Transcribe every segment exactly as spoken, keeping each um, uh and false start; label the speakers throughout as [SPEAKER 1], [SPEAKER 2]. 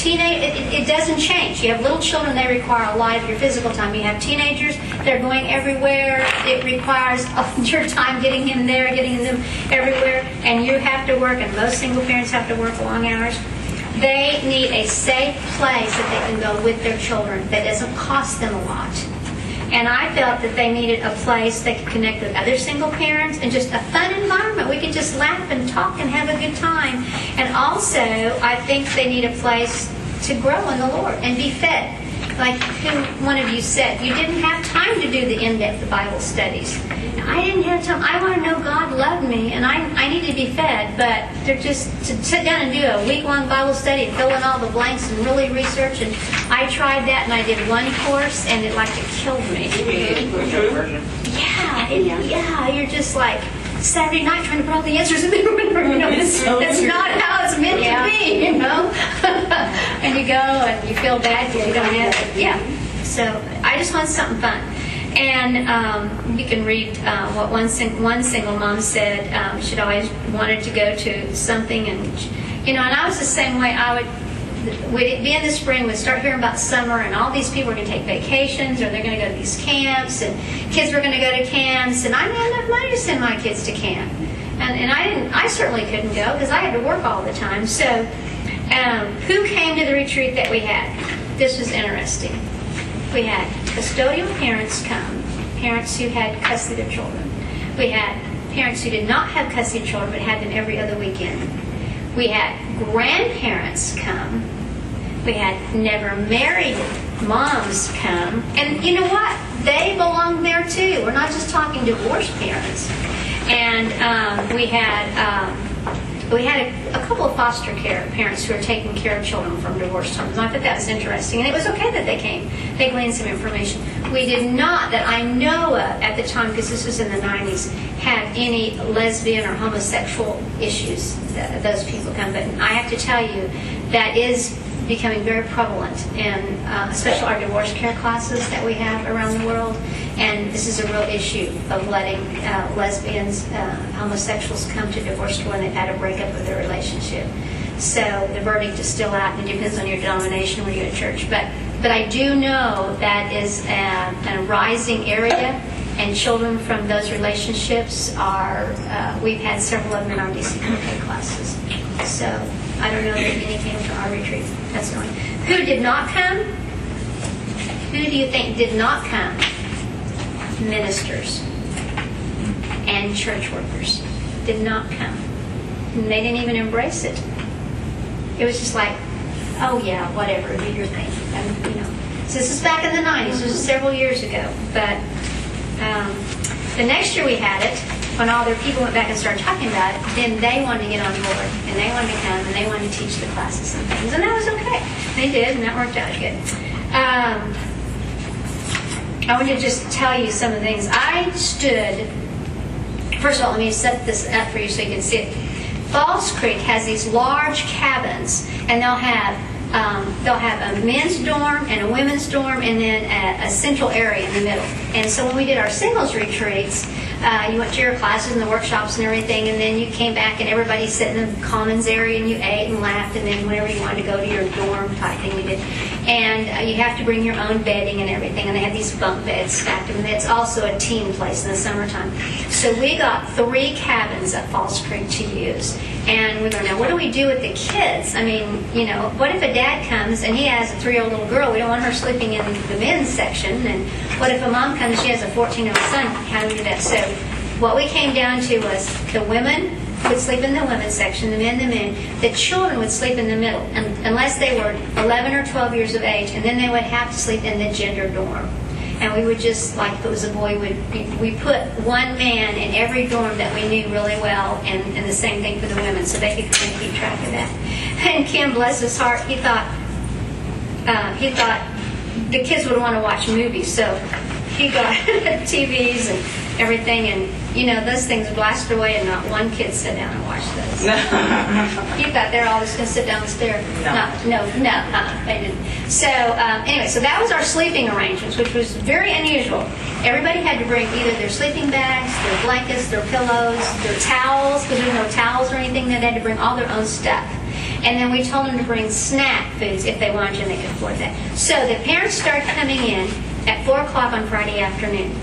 [SPEAKER 1] teenage, it, it doesn't change. You have little children, they require a lot of your physical time. You have teenagers, they're going everywhere. It requires your time getting him there, getting them everywhere. And you have to work, and most single parents have to work long hours. They need a safe place that they can go with their children that doesn't cost them a lot. And I felt that they needed a place they could connect with other single parents and just a fun environment. We could just laugh and talk and have a good time. And also, I think they need a place to grow in the Lord and be fed. Like who one of you said, you didn't have time to do the in-depth Bible studies. I didn't have time. I want to know God loved me, and I, I need to be fed. But they're just to sit down and do a week-long Bible study and fill in all the blanks and really research. And I tried that, and I did one course, and it like it killed me. Yeah, it, yeah. You're just like Saturday night trying to put all the answers in the room. You know, it's, that's not how it's meant yeah. to be. You know, and you go and you feel bad because you don't have it. Yeah. So I just want something fun. And um, you can read uh, what one sing- one single mom said. Um, she'd always wanted to go to something, and you know, and I was the same way. I would, we'd be in the spring, we'd start hearing about summer, and all these people were going to take vacations, or they're going to go to these camps, and kids were going to go to camps, and I didn't have enough money to send my kids to camp, and and I didn't, I certainly couldn't go because I had to work all the time. So, um, who came to the retreat that we had? This was interesting. We had custodial parents come, parents who had custody of children. We had parents who did not have custody of children but had them every other weekend. We had grandparents come. We had never married moms come. And you know what? They belong there too. We're not just talking divorced parents. And um, we had um, we had a, a couple of foster care parents who were taking care of children from divorced homes. And I thought that was interesting. And it was okay that they came. They gleaned some information. We did not, that I know of at the time, because this was in the nineties, have any lesbian or homosexual issues. That those people come. But I have to tell you, that is becoming very prevalent in uh, especially our divorce care classes that we have around the world. And this is a real issue of letting uh, lesbians, uh, homosexuals come to divorce court when they've had a breakup of their relationship. So the verdict is still out, and it depends on your denomination where you go to church. But but I do know that is a, a rising area, and children from those relationships are, uh, we've had several of them in our D C K classes. So I don't know that any came to our retreat. That's the one. Who did not come? Who do you think did not come? Ministers and church workers did not come. And they didn't even embrace it. It was just like, oh yeah, whatever, do your thing. And, you know, so this is back in the nineties. This was several years ago. But um, the next year we had it, when all their people went back and started talking about it, then they wanted to get on board, and they wanted to come, and they wanted to teach the classes and things, and that was okay. They did, and that worked out good. Um, I want to just tell you some of the things. I stood, first of all, let me set this up for you so you can see it. Falls Creek has these large cabins, and they'll have um, they'll have a men's dorm and a women's dorm, and then a, a central area in the middle. And so when we did our singles retreats, uh, you went to your classes and the workshops and everything, and then you came back and everybody sat in the commons area and you ate and laughed, and then whenever you wanted to go to your dorm type thing, you did. And uh, you have to bring your own bedding and everything, and they have these bunk beds stacked, and it's also a teen place in the summertime. So we got three cabins at Falls Creek to use, and we go, now what do we do with the kids? I mean, you know, what if a dad comes and he has a three-year-old little girl? We don't want her sleeping in the men's section. And what if a mom comes, she has a fourteen-year-old son? How do we do that? So what we came down to was the women would sleep in the women's section, the men the men. The children would sleep in the middle, and, unless they were eleven or twelve years of age, and then they would have to sleep in the gender dorm. And we would just, like if it was a boy, would be, we put one man in every dorm that we knew really well, and, and the same thing for the women, so they could kind of keep track of that. And Kim, bless his heart, he thought uh, he thought the kids would want to watch movies, so he got T Vs and everything, and you know, those things blasted away, and not one kid sat down and watched those. You thought they're all just going to sit downstairs. No, no, no, no uh-uh, they didn't. So um, anyway, so that was our sleeping arrangements, which was very unusual. Everybody had to bring either their sleeping bags, their blankets, their pillows, their towels, because there were no towels or anything. They had to bring all their own stuff. And then we told them to bring snack foods if they wanted to, and they could afford that. So the parents started coming in at four o'clock on Friday afternoon.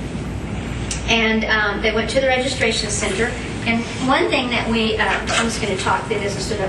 [SPEAKER 1] And um, they went to the registration center. And one thing that we, uh, I'm just going to talk through this instead of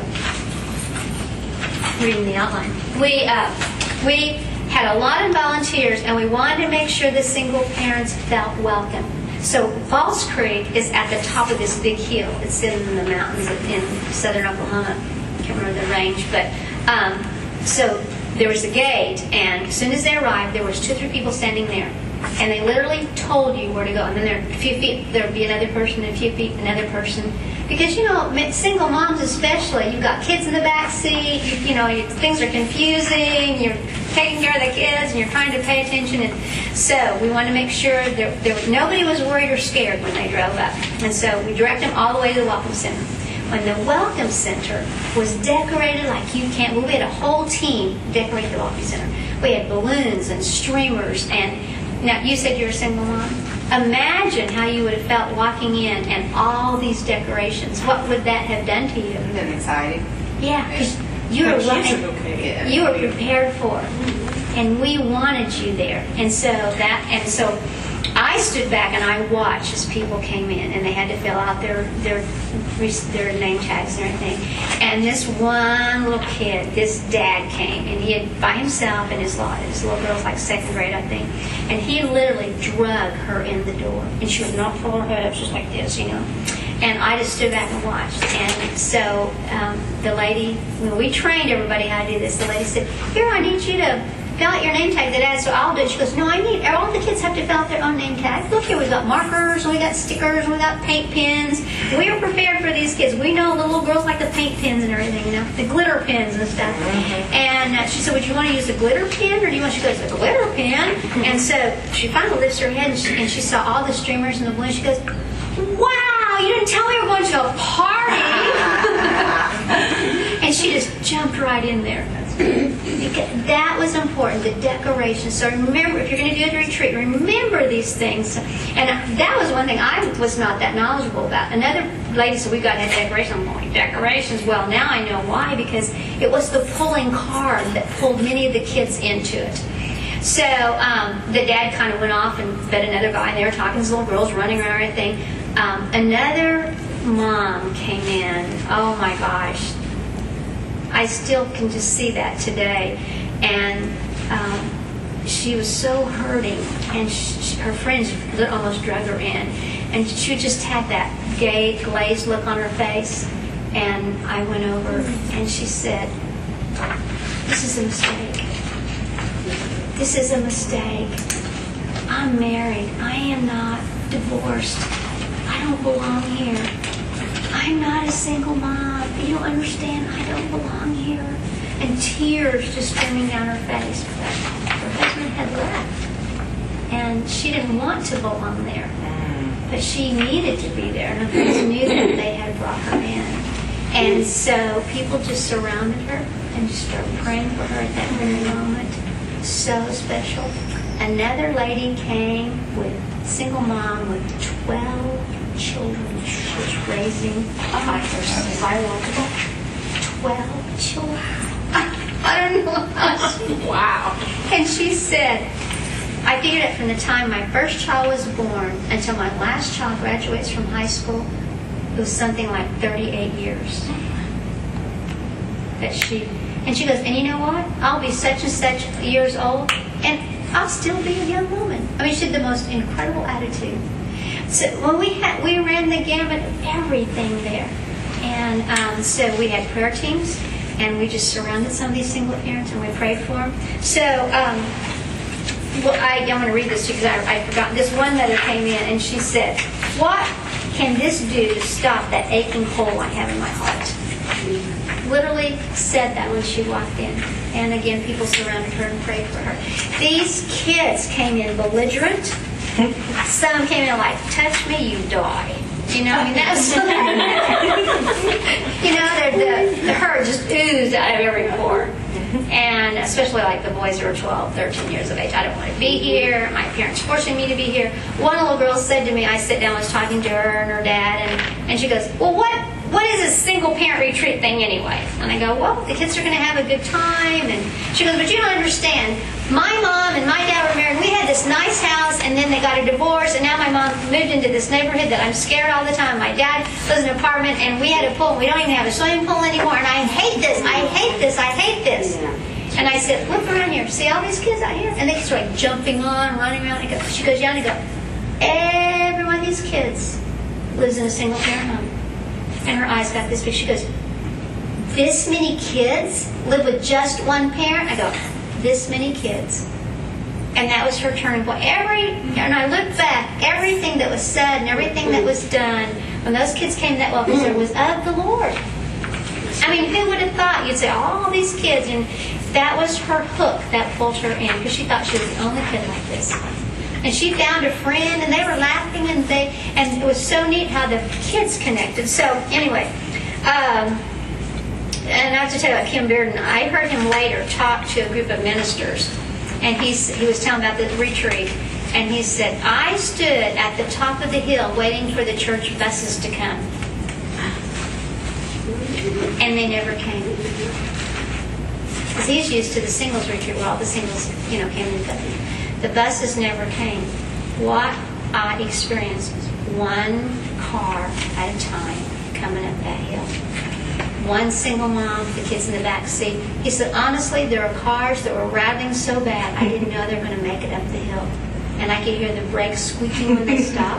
[SPEAKER 1] reading the outline. We, uh, we had a lot of volunteers, and we wanted to make sure the single parents felt welcome. So Falls Creek is at the top of this big hill. It's in the mountains in southern Oklahoma. I can't remember the range, but um, so there was a gate, and as soon as they arrived, there was two or three people standing there, and they literally told you where to go. And then there, a few feet, there would be another person, a few feet, another person. Because, you know, single moms especially, you've got kids in the back seat, you, you know, you, things are confusing, you're taking care of the kids, and you're trying to pay attention. And so we wanted to make sure that there, nobody was worried or scared when they drove up. And so we directed them all the way to the Welcome Center. When the Welcome Center was decorated like you can't, well, we had a whole team decorate the Welcome Center. We had balloons and streamers, and now you said you're a single mom. Imagine how you would have felt walking in and all these decorations. What would that have done to you?
[SPEAKER 2] Been exciting.
[SPEAKER 1] Yeah, because you were
[SPEAKER 2] okay.
[SPEAKER 1] you were prepared for it, and we wanted you there. And so that, and so I stood back and I watched as people came in, and they had to fill out their their their name tags and everything. And this one little kid, this dad came, and he had by himself in his lot. His little girl's like second grade, I think, and he literally drug her in the door, and she would not pull her head up just like this, you know. And I just stood back and watched. And so um, the lady, when we trained everybody how to do this, the lady said, "Here, I need you to fill out your name tag." That adds, so I'll do it. She goes, "No, I need, all the kids have to fill out their own name tag. Look here, we've got markers, and we got stickers, and we got paint pens. We are prepared for these kids. We know the little girls like the paint pens and everything, you know, the glitter pens and stuff." Mm-hmm. And uh, she said, "Would you want to use the glitter pen, or do you want?" She goes, "The glitter pen." Mm-hmm. And so she finally lifts her head, and she, and she saw all the streamers and the balloons. She goes, "Wow, you didn't tell me you were going to a party." And she just jumped right in there. That was important, the decoration. So remember, if you're going to do a retreat, remember these things. And that was one thing I was not that knowledgeable about. Another lady said, "We've got to have decorations." I'm going, decorations? Well, now I know why, because it was the pulling card that pulled many of the kids into it. So um, the dad kind of went off and fed another guy, and they were talking to these little girls running around and everything. Um, another mom came in. Oh my gosh. I still can just see that today. And um, she was so hurting, and she, her friends almost drug her in. And she just had that gay, glazed look on her face. And I went over, and she said, "This is a mistake. This is a mistake. I'm married. I am not divorced. I don't belong here. I'm not a single mom. You don't understand. I don't belong here." And tears just streaming down her face. Her husband had left, and she didn't want to belong there, but she needed to be there. And her friends knew that they had brought her in, and so people just surrounded her and just started praying for her at that very moment. So special. Another lady came with single mom with twelve children. She was raising biological twelve children. I don't know how she, wow. And she said, "I figured it from the time my first child was born until my last child graduates from high school, it was something like thirty-eight years." That she, and she goes, "And you know what? I'll be such and such years old, and I'll still be a young woman." I mean, she had the most incredible attitude. So when we had, we ran the gamut of everything there, and um, so we had prayer teams, and we just surrounded some of these single parents, and we prayed for them. So, um, well, I, I'm going to read this to you because I, I forgot. This one mother came in, and she said, "What can this do to stop that aching hole I have in my heart?" Literally said that when she walked in. And again, people surrounded her and prayed for her. These kids came in belligerent. Some came in like, "Touch me, you die." You know, I mean, that's, you know, the, the hurt just oozed out of every pore. And especially like the boys who were twelve, thirteen years of age. "I don't want to be here. My parents forcing me to be here." One little girl said to me, I sat down, I was talking to her and her dad, and, and she goes, "Well, what what is this single parent retreat thing anyway? And I go, well, the kids are going to have a good time. And she goes, but you don't understand. My mom and my dad were married. We had this nice house, and then they got a divorce, and now my mom moved into this neighborhood that I'm scared all the time. My dad lives in an apartment, and we had a pool. We don't even have a swimming pool anymore, and I hate this. I hate this. I hate this. And I said, look around here. See all these kids out here? And they start jumping on, running around. I go, she goes, Yanni, go, every one of these kids lives in a single parent home. And her eyes got this big. She goes, this many kids live with just one parent? I go, this many kids. And that was her turning point. Every, and I look back, everything that was said and everything that was done when those kids came to that welcome center was of the Lord. I mean, who would have thought? You'd say, all these kids. And that was her hook that pulled her in, because she thought she was the only kid like this. And she found a friend, and they were laughing, and they and it was so neat how the kids connected. So anyway, um, and I have to tell you about Kim Bearden. I heard him later talk to a group of ministers, and he's, he was telling about the retreat, and he said, I stood at the top of the hill waiting for the church buses to come, and they never came. Because he's used to the singles retreat where all the singles, you know, came in. The buses never came. What I experienced was one car at a time coming up that hill. One single mom, the kids in the back seat. He said, honestly, there are cars that were rattling so bad, I didn't know they were going to make it up the hill. And I could hear the brakes squeaking when they stopped.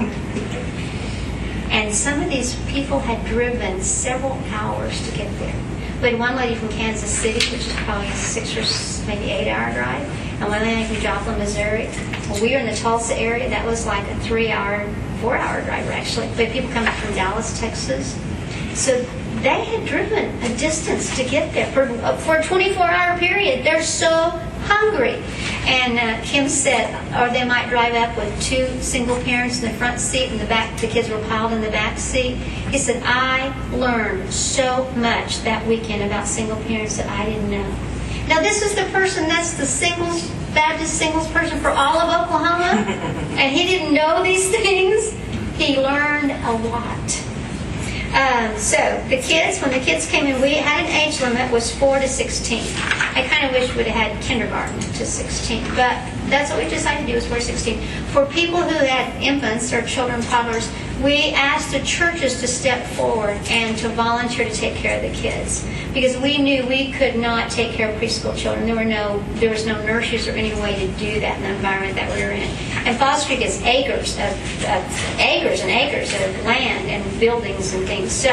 [SPEAKER 1] And some of these people had driven several hours to get there. We had one lady from Kansas City, which is probably a six or maybe eight hour drive. And one lady from Joplin, Missouri. Well, we were in the Tulsa area. That was like a three hour, four hour drive, actually. We had people coming from Dallas, Texas. So they had driven a distance to get there for, for a twenty-four hour period. They're so hungry. And uh, Kim said, or they might drive up with two single parents in the front seat, and the back, the kids were piled in the back seat. He said, I learned so much that weekend about single parents that I didn't know. Now, this is the person that's the singles, Baptist singles person for all of Oklahoma, and he didn't know these things. He learned a lot. Um, so the kids, when the kids came in, we had an age limit, was four to sixteen. I kind of wish we'd have had kindergarten to sixteen, but that's what we decided to do, was four to sixteen. For people who had infants or children, toddlers, we asked the churches to step forward and to volunteer to take care of the kids, because we knew we could not take care of preschool children. There were no, there was no nurseries or any way to do that in the environment that we were in. And Falls Creek is acres of, of acres and acres of land and buildings and things. So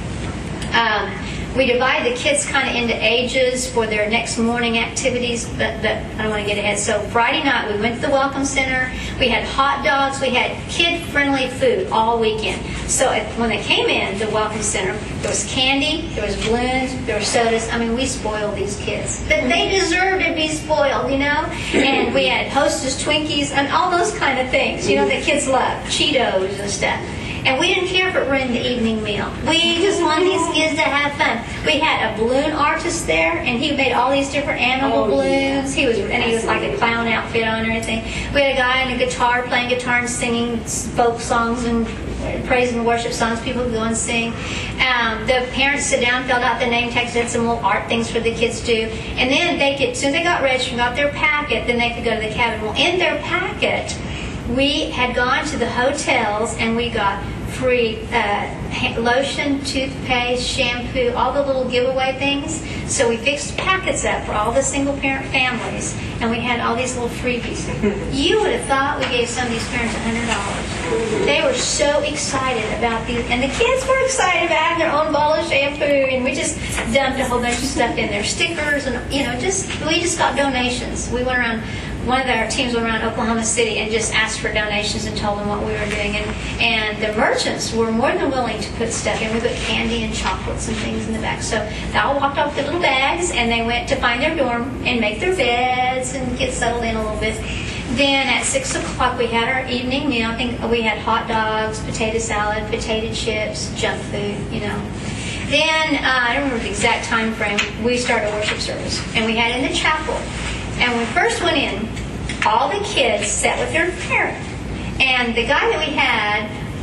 [SPEAKER 1] um, we divide the kids kind of into ages for their next morning activities, but, but I don't want to get ahead. So Friday night we went to the Welcome Center. We had hot dogs. We had kid-friendly food all weekend. So if, when they came in the Welcome Center, there was candy, there was balloons, there were sodas. I mean, we spoiled these kids. But they deserve to be spoiled, you know? And we had Hostess Twinkies and all those kind of things, you know, that kids love, Cheetos and stuff. And we didn't care if it ruined the evening meal. We just wanted these kids to have fun. We had a balloon artist there, and he made all these different animal oh, balloons. He was, and he was like a clown outfit on and everything. We had a guy on a guitar playing guitar and singing folk songs and praise and worship songs. People would go and sing. Um, the parents sit down, filled out the name tags, did some little art things for the kids to do. And then they could, as soon as they got registered, got their packet, then they could go to the cabin. Well, in their packet, we had gone to the hotels and we got free uh, lotion, toothpaste, shampoo, all the little giveaway things. So we fixed packets up for all the single parent families, and we had all these little freebies. You would have thought we gave some of these parents one hundred dollars. They were so excited about these, and the kids were excited about having their own bottle of shampoo, and we just dumped a whole bunch of stuff in there, stickers, and you know, just we just got donations. We went around. One of our teams went around Oklahoma City and just asked for donations and told them what we were doing. And, and the merchants were more than willing to put stuff in. We put candy and chocolates and things in the back. So they all walked off with little bags, and they went to find their dorm and make their beds and get settled in a little bit. Then at six o'clock we had our evening meal. I think we had hot dogs, potato salad, potato chips, junk food, you know. Then, uh, I don't remember the exact time frame, we started a worship service. And we had it in the chapel. And when we first went in, all the kids sat with their parent. And the guy that we had,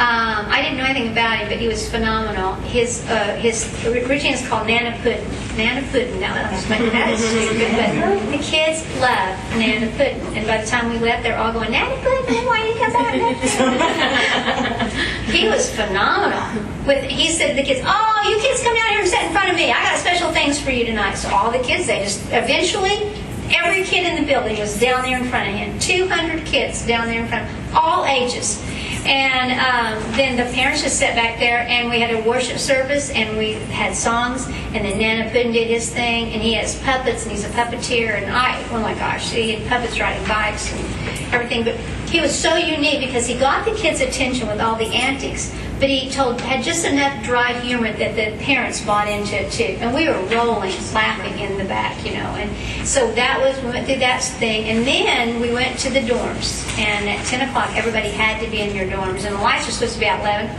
[SPEAKER 1] Um, I didn't know anything about him, but he was phenomenal. His uh, his routine is called Nana Pudding. Nana Pudding. Now that was that is stupid, but the kids love Nana Pudding. And by the time we left, they're all going, Nana Pudding, why did you come back? He was phenomenal. With he said to the kids, "Oh, you kids come down here and sit in front of me. I got special things for you tonight." So all the kids, they just eventually. Every kid in the building was down there in front of him. two hundred kids down there in front of him, all ages. And um, then the parents just sat back there, and we had a worship service, and we had songs, and then Nana Puddin did his thing, and he has puppets, and he's a puppeteer, and I, oh my gosh, he had puppets riding bikes and everything. But he was so unique because he got the kids' attention with all the antics, but he told had just enough dry humor that the parents bought into it too. And we were rolling, laughing in the back, you know. And so that was, we went through that thing. And then we went to the dorms. And at ten o'clock, everybody had to be in your dorms. And the lights were supposed to be at eleven.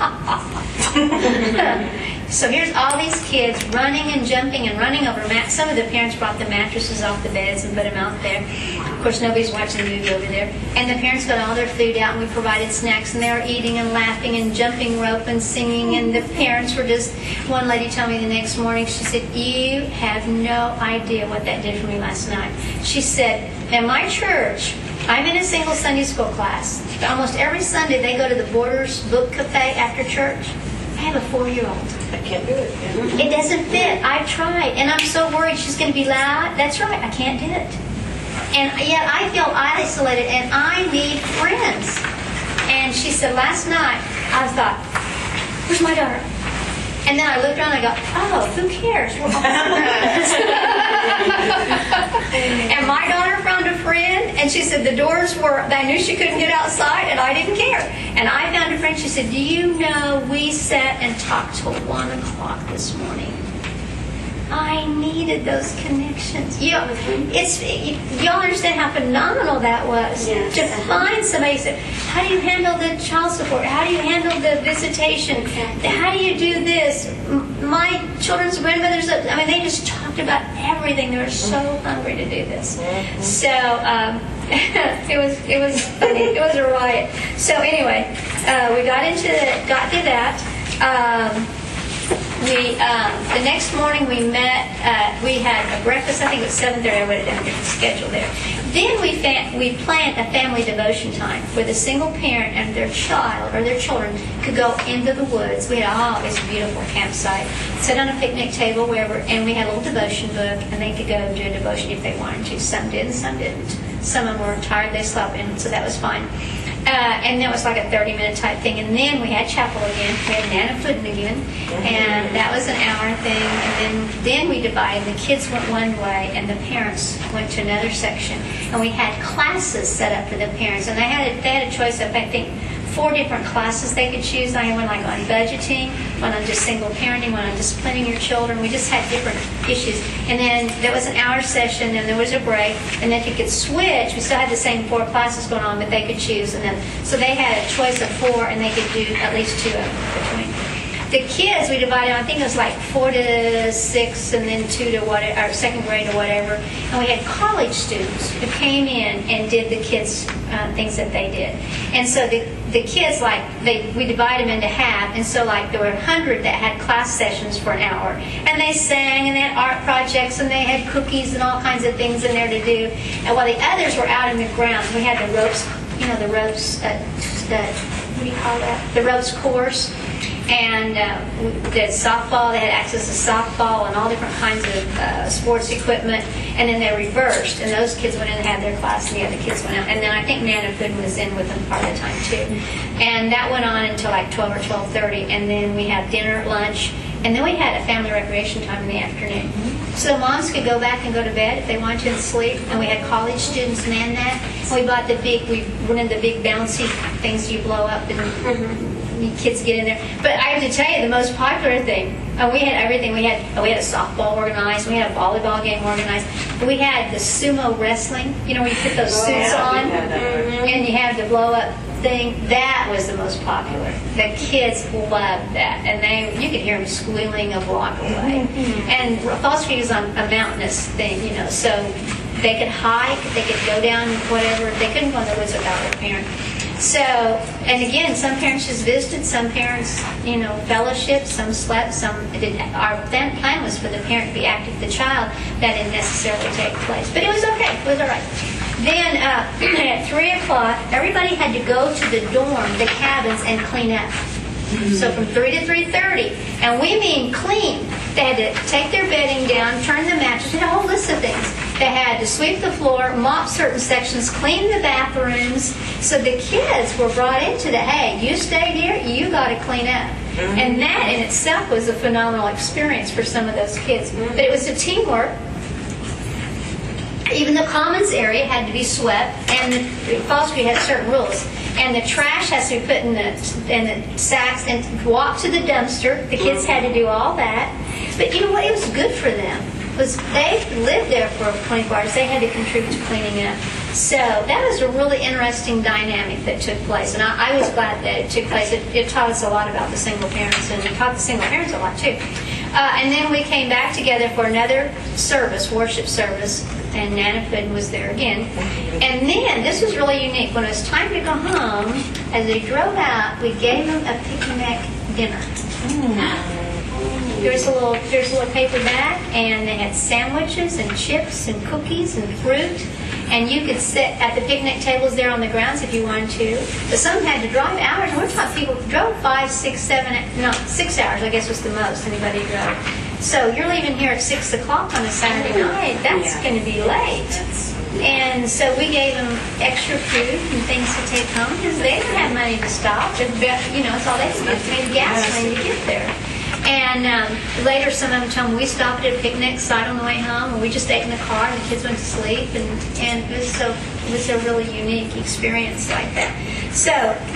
[SPEAKER 1] So here's all these kids running and jumping and running over mats. Some of the parents brought the mattresses off the beds and put them out there. Of course, nobody's watching the movie over there. And the parents got all their food out, and we provided snacks, and they were eating and laughing and jumping rope and singing. And the parents were just, one lady told me the next morning, she said, "You have no idea what that did for me last night." She said, "In my church, I'm in a single Sunday school class. Almost every Sunday they go to the Borders Book Cafe after church. I have a four-year-old.
[SPEAKER 3] I can't do it.
[SPEAKER 1] It doesn't fit. I've tried, and I'm so worried she's going to be loud. That's right, I can't do it. And yet I feel isolated, and I need friends." And she said, "Last night, I thought, where's my daughter?" And then I looked around and I go, "Oh, who cares? We're all friends." And my daughter found a friend, and she said the doors were, I knew she couldn't get outside, and I didn't care. And I found a friend, she said, "Do you know we sat and talked till one o'clock this morning?" I needed those connections. You, it's, you, y'all understand how phenomenal that was?
[SPEAKER 3] Yes.
[SPEAKER 1] To find somebody who said, "How do you handle the child support? How do you handle the visitation?
[SPEAKER 3] Exactly.
[SPEAKER 1] How do you do this?" M- My children's grandmothers, I mean, they just talked about everything. They were so hungry to do this.
[SPEAKER 3] Mm-hmm.
[SPEAKER 1] So um, it was it was funny. It was a riot. So anyway, uh, we got into the, got through that. Um, We um, the next morning we met. Uh, we had a breakfast. I think it was seven thirty. I wrote it down. Get the schedule there. Then we fa- we planned a family devotion time where the single parent and their child or their children could go into the woods. We had oh, this beautiful campsite. Sit on a picnic table wherever, and we had a little devotion book, and they could go do a devotion if they wanted to. Some did, and some didn't. Some of them were tired. They slept in, so that was fine. Uh, and that was like a thirty-minute type thing. And then we had chapel again. We had Nana Puddin again. And that was an hour thing. And then, then we divided. The kids went one way, and the parents went to another section. And we had classes set up for the parents. And they had a, they had a choice of, I think, four different classes they could choose. I had one like on budgeting, one on just single parenting, one on disciplining your children. We just had different issues. And then there was an hour session, and there was a break, and then they could switch. We still had the same four classes going on, but they could choose. And then so they had a choice of four, and they could do at least two of them between. The kids, we divided, I think it was like four to six and then two to whatever, or second grade or whatever. And we had college students who came in and did the kids' uh, things that they did. And so the, the kids, like, they we divided them into half. And so, like, there were one hundred that had class sessions for an hour. And they sang, and they had art projects, and they had cookies and all kinds of things in there to do. And while the others were out in the grounds, we had the ropes, you know, the ropes, uh, the, what do you call that? The ropes course. And uh, they had softball. They had access to softball and all different kinds of uh, sports equipment. And then they reversed, and those kids went in and had their class, and the other kids went out. And then I think Nana Puddin was in with them part of the time too. And that went on until like twelve or twelve thirty. And then we had dinner, lunch, and then we had a family recreation time in the afternoon. So moms could go back and go to bed if they wanted to and sleep. And we had college students man that. And we bought the big, we wanted the big bouncy things you blow up and. Mm-hmm. Kids get in there, but I have to tell you the most popular thing. Oh, we had everything. We had oh, we had a softball organized. We had a volleyball game organized. We had the sumo wrestling. You know, where you put those
[SPEAKER 3] Oh,
[SPEAKER 1] suits
[SPEAKER 3] yeah,
[SPEAKER 1] on,
[SPEAKER 3] we had that.
[SPEAKER 1] mm-hmm. and you have the blow up thing. That was the most popular. The kids loved that, and they you could hear them squealing a block away. Mm-hmm. And Falls Creek is on a mountainous thing, you know, so they could hike, they could go down whatever. They couldn't go in the woods without their parent. So, and again, some parents just visited, some parents, you know, fellowship, some slept, some did. Our plan plan was for the parent to be active with the child. That didn't necessarily take place, but it was okay. It was all right. Then uh, at three o'clock, everybody had to go to the dorm, the cabins, and clean up. So from three to three thirty, and we mean clean. They had to take their bedding down, turn the mattress, and a whole list of things. They had to sweep the floor, mop certain sections, clean the bathrooms. So the kids were brought into the, hey, you stayed here, you got to clean up. Mm-hmm. And that in itself was a phenomenal experience for some of those kids. Mm-hmm. But it was a teamwork. Even the commons area had to be swept, and the Fall Street had certain rules. And the trash has to be put in the in the sacks and walk to the dumpster. The kids had to do all that. But you know what? It was good for them. Was they lived there for twenty-four hours. They had to contribute to cleaning up. So that was a really interesting dynamic that took place. And I, I was glad that it took place. It, it taught us a lot about the single parents, and it taught the single parents a lot too. Uh, and then we came back together for another service, worship service, and Nana Puddin was there again. And then, this was really unique. When it was time to go home, as they drove out, we gave them a picnic dinner. Mm. There's a little, there's a little paper bag, and they had sandwiches and chips and cookies and fruit. And you could sit at the picnic tables there on the grounds if you wanted to. But some had to drive hours. And we're talking people drove five, six, seven, no, six hours, I guess was the most anybody drove. So you're leaving here at six o'clock on a Saturday night. That's yeah. going to be late. That's, and so we gave them extra food and things to take home because they didn't have money to stop. You know, it's all they could get to pay the gas money to get there. And um, later, some of them told me we stopped at a picnic site on the way home, and we just ate in the car, and the kids went to sleep, and, and it was so it was a really unique experience like that. So,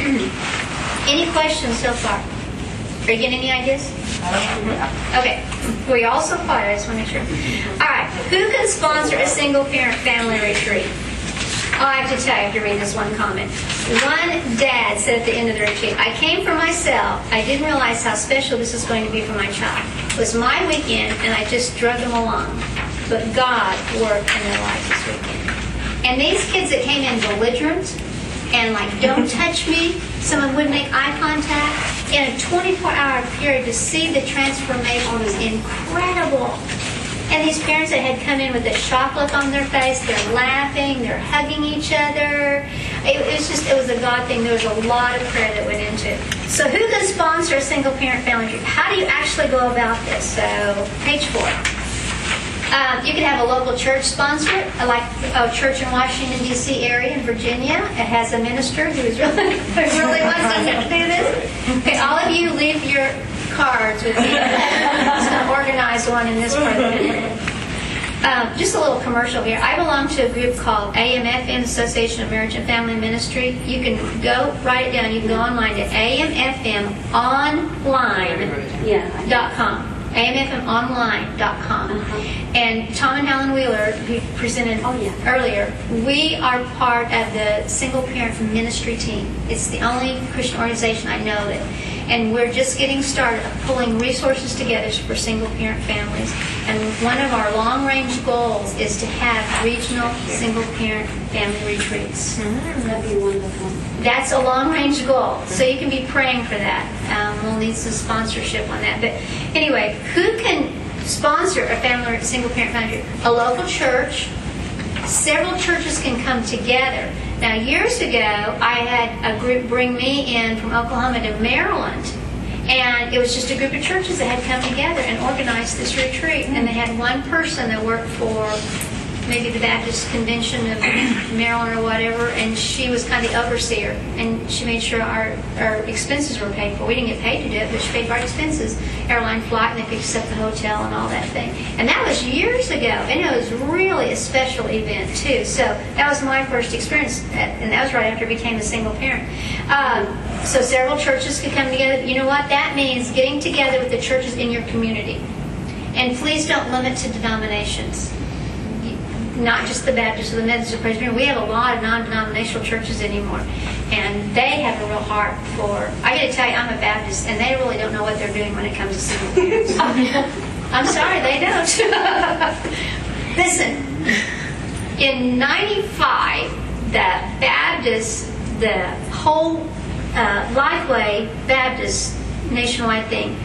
[SPEAKER 1] any questions so far? Are you getting any ideas? Okay. Were you all so quiet? I just want to make sure. All right. Who can sponsor a single-parent family retreat? Oh, I have to tell you, I have to read this one comment. One dad said at the end of the retreat, I came for myself. I didn't realize how special this was going to be for my child. It was my weekend, and I just drug them along. But God worked in their lives this weekend. And these kids that came in belligerent and like, don't touch me, someone wouldn't make eye contact. In a twenty-four hour period, to see the transformation was incredible. And these parents that had come in with a shock look on their face, they're laughing, they're hugging each other. It, it was just, it was a God thing. There was a lot of prayer that went into it. So who can sponsor a single-parent family trip? How do you actually go about this? So, page four. Um, you can have a local church sponsor it, like a church in Washington, D C area in Virginia. It has a minister who's really, who really wants us to do this. Okay, all of you leave your cards with me. It's going to organize one in this part of the um, just a little commercial here. I belong to a group called A M F M, Association of Marriage and Family Ministry. You can go, write it down. You can go online to A M F M online dot com. A M F M online dot com. Uh-huh. And Tom and Helen Wheeler, who presented oh, yeah. earlier, we are part of the single parent ministry team. It's the only Christian organization I know that. And we're just getting started pulling resources together for single parent families. And one of our long range goals is to have regional single parent family retreats.
[SPEAKER 3] Mm-hmm. That'd be wonderful.
[SPEAKER 1] That's a long range goal. So you can be praying for that. Um, we'll need some sponsorship on that. But anyway, who can sponsor a family single parent family retreat? A local church. Several churches can come together. Now, years ago, I had a group bring me in from Oklahoma to Maryland, and it was just a group of churches that had come together and organized this retreat. And they had one person that worked for maybe the Baptist Convention of Maryland or whatever, and she was kind of the overseer, and she made sure our, our expenses were paid for. We didn't get paid to do it, but she paid for our expenses, airline flight, and they picked us up the hotel and all that thing. And that was years ago, and it was really a special event too. So that was my first experience, and that was right after I became a single parent. Um, so several churches could come together. You know what? That means getting together with the churches in your community. And please don't limit to denominations. Not just the Baptist or the Methodist or Presbyterian. We have a lot of non-denominational churches anymore, and they have a real heart for. I got to tell you, I'm a Baptist, and they really don't know what they're doing when it comes to single parents. I'm sorry, they don't. Listen, in ninety-five, the Baptist, the whole uh, Lifeway Baptist nationwide thing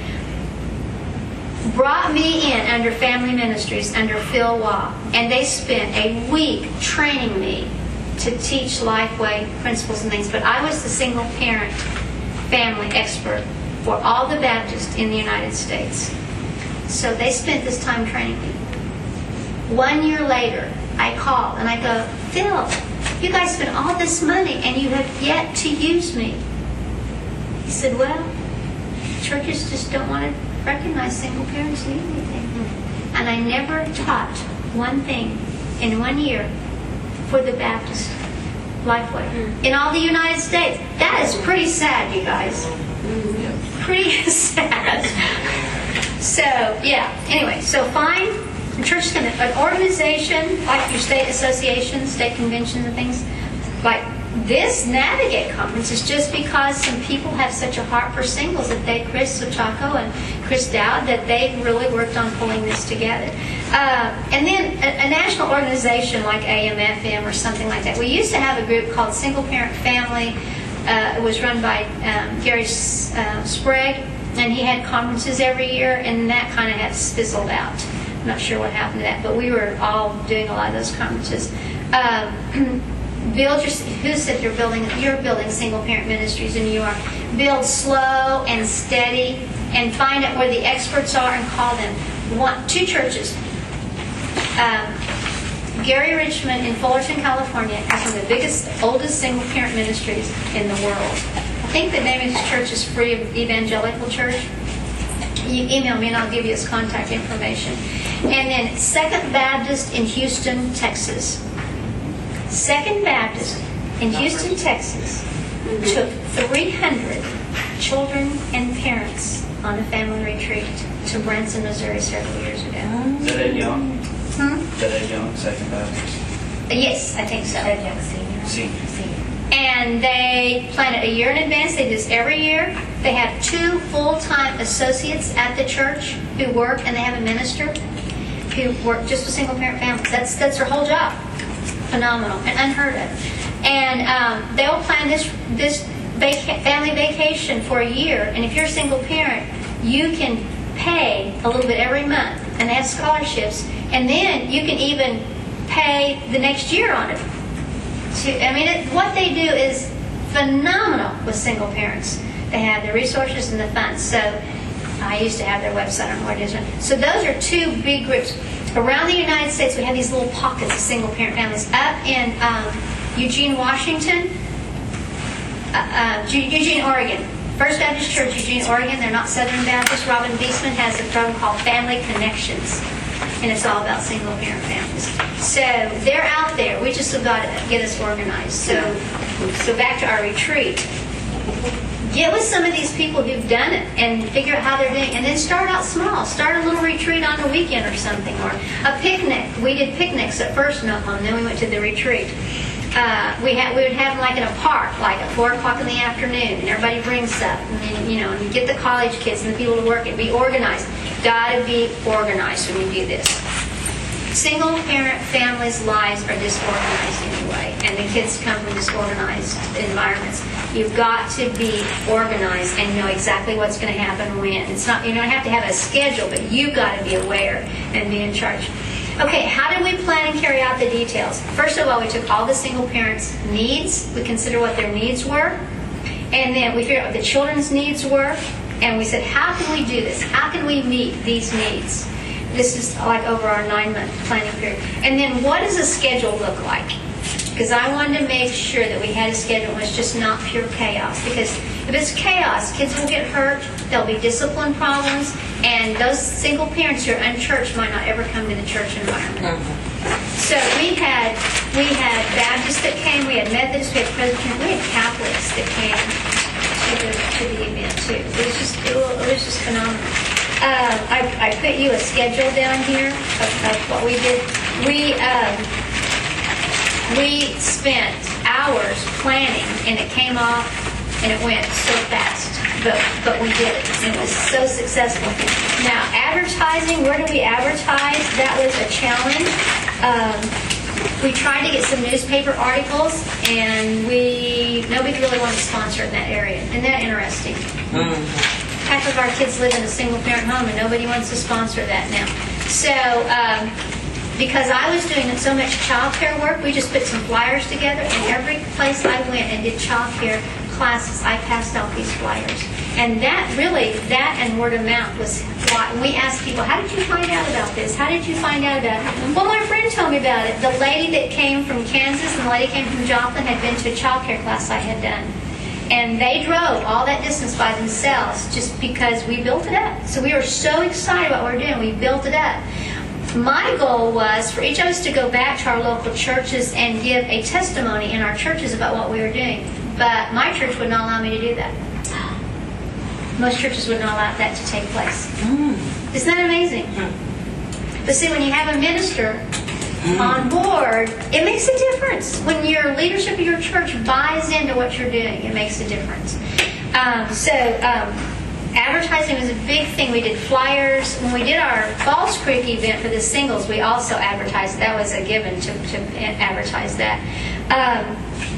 [SPEAKER 1] brought me in under Family Ministries, under Phil Waugh, and they spent a week training me to teach Lifeway principles and things. But I was the single parent family expert for all the Baptists in the United States. So they spent this time training me. One year later, I call and I go, Phil, you guys spent all this money and you have yet to use me. He said, well, churches just don't want to recognize single parents need anything. And I never taught one thing in one year for the Baptist Lifeway in all the United States. That is pretty sad, you guys. Pretty sad. So, yeah. Anyway, so fine. The church is going to, an organization like your state association, state conventions and things, like this Navigate conference is just because some people have such a heart for singles that they, Chris Ochako and Chris Dowd, that they really worked on pulling this together. Uh, and then a, a national organization like A M F M or something like that. We used to have a group called Single Parent Family. Uh, it was run by um, Gary uh, Sprague, and he had conferences every year, and that kind of has fizzled out. I'm not sure what happened to that, but we were all doing a lot of those conferences. Um, build your, who said you're building, you're building single parent ministries in New York. Build slow and steady and find out where the experts are and call them. One, two churches. Um, Gary Richmond in Fullerton, California has one of the biggest, oldest single parent ministries in the world. I think the name of his church is Free Evangelical Church. You email me and I'll give you his contact information. And then Second Baptist in Houston, Texas. Second Baptist in Houston, Texas took three hundred children and parents on a family retreat to Branson, Missouri several years ago.
[SPEAKER 3] Is that Ed Young?
[SPEAKER 1] Hmm?
[SPEAKER 3] Is that Ed Young, Second Baptist?
[SPEAKER 1] Yes, I think so.
[SPEAKER 3] Senior.
[SPEAKER 1] And they plan it a year in advance. They do this every year. They have two full-time associates at the church who work, and they have a minister who work just with single-parent families. That's that's their whole job. Phenomenal and unheard of. And um, they'll plan this this vaca- family vacation for a year. And if you're a single parent, you can pay a little bit every month, and they have scholarships. And then you can even pay the next year on it. To, I mean, it, what they do is phenomenal with single parents. They have the resources and the funds. So I used to have their website. I don't know what it is. So those are two big groups. Around the United States, we have these little pockets of single-parent families. Up in um, Eugene, Washington, uh, uh, Eugene, Oregon. First Baptist Church, Eugene, Oregon. They're not Southern Baptist. Robin Beesman has a program called Family Connections, and it's all about single-parent families. So they're out there. We just have got to get us organized. So, so back to our retreat. Get with some of these people who've done it and figure out how they're doing it. And then start out small. Start a little retreat on a weekend or something. Or a picnic. We did picnics at first in Oklahoma, then we went to the retreat. Uh, we had we would have them like in a park, like at four o'clock in the afternoon, and everybody brings stuff. And then, you know, and you get the college kids and the people to work it. Be organized. Gotta be organized when you do this. Single parent families' lives are disorganized anyway, and the kids come from disorganized environments. You've got to be organized and know exactly what's going to happen when. It's not, you don't have to have a schedule, but you've got to be aware and be in charge. Okay, how did we plan and carry out the details? First of all, we took all the single parents' needs. We considered what their needs were. And then we figured out what the children's needs were. And we said, how can we do this? How can we meet these needs? This is like over our nine-month planning period. And then what does a schedule look like? Because I wanted to make sure that we had a schedule that was just not pure chaos. Because if it's chaos, kids will get hurt, there'll be discipline problems, and those single parents who are unchurched might not ever come to the church environment. So we had we had Baptists that came, we had Methodists, we had Presbyterians, we had Catholics that came to the, to the event too. It was just it was, it was just phenomenal. Uh, I, I put you a schedule down here of, of what we did. We um, we spent hours planning, and it came off, and it went so fast. But but we did it. It was so successful. Now, advertising. Where do we advertise? That was a challenge. Um, we tried to get some newspaper articles, and we nobody really wanted to sponsor in that area. Isn't that interesting? Half of our kids live in a single-parent home, and nobody wants to sponsor that now. So, um, because I was doing so much child care work, we just put some flyers together, and every place I went and did child care classes, I passed out these flyers. And that really, that and word of mouth was why. We asked people, how did you find out about this? How did you find out about it? Well, my friend told me about it. The lady that came from Kansas and the lady came from Joplin had been to a child care class I had done. And they drove all that distance by themselves just because we built it up. So we were so excited about what we were doing. We built it up. My goal was for each of us to go back to our local churches and give a testimony in our churches about what we were doing. But my church would not allow me to do that. Most churches would not allow that to take place. Mm. Isn't that amazing? Mm. But see, when you have a minister mm. on board, it makes a difference. When your leadership of your church buys into what you're doing, it makes a difference. Um, so, um, advertising was a big thing. We did flyers. When we did our Falls Creek event for the singles, we also advertised. That was a given to, to advertise that. Um,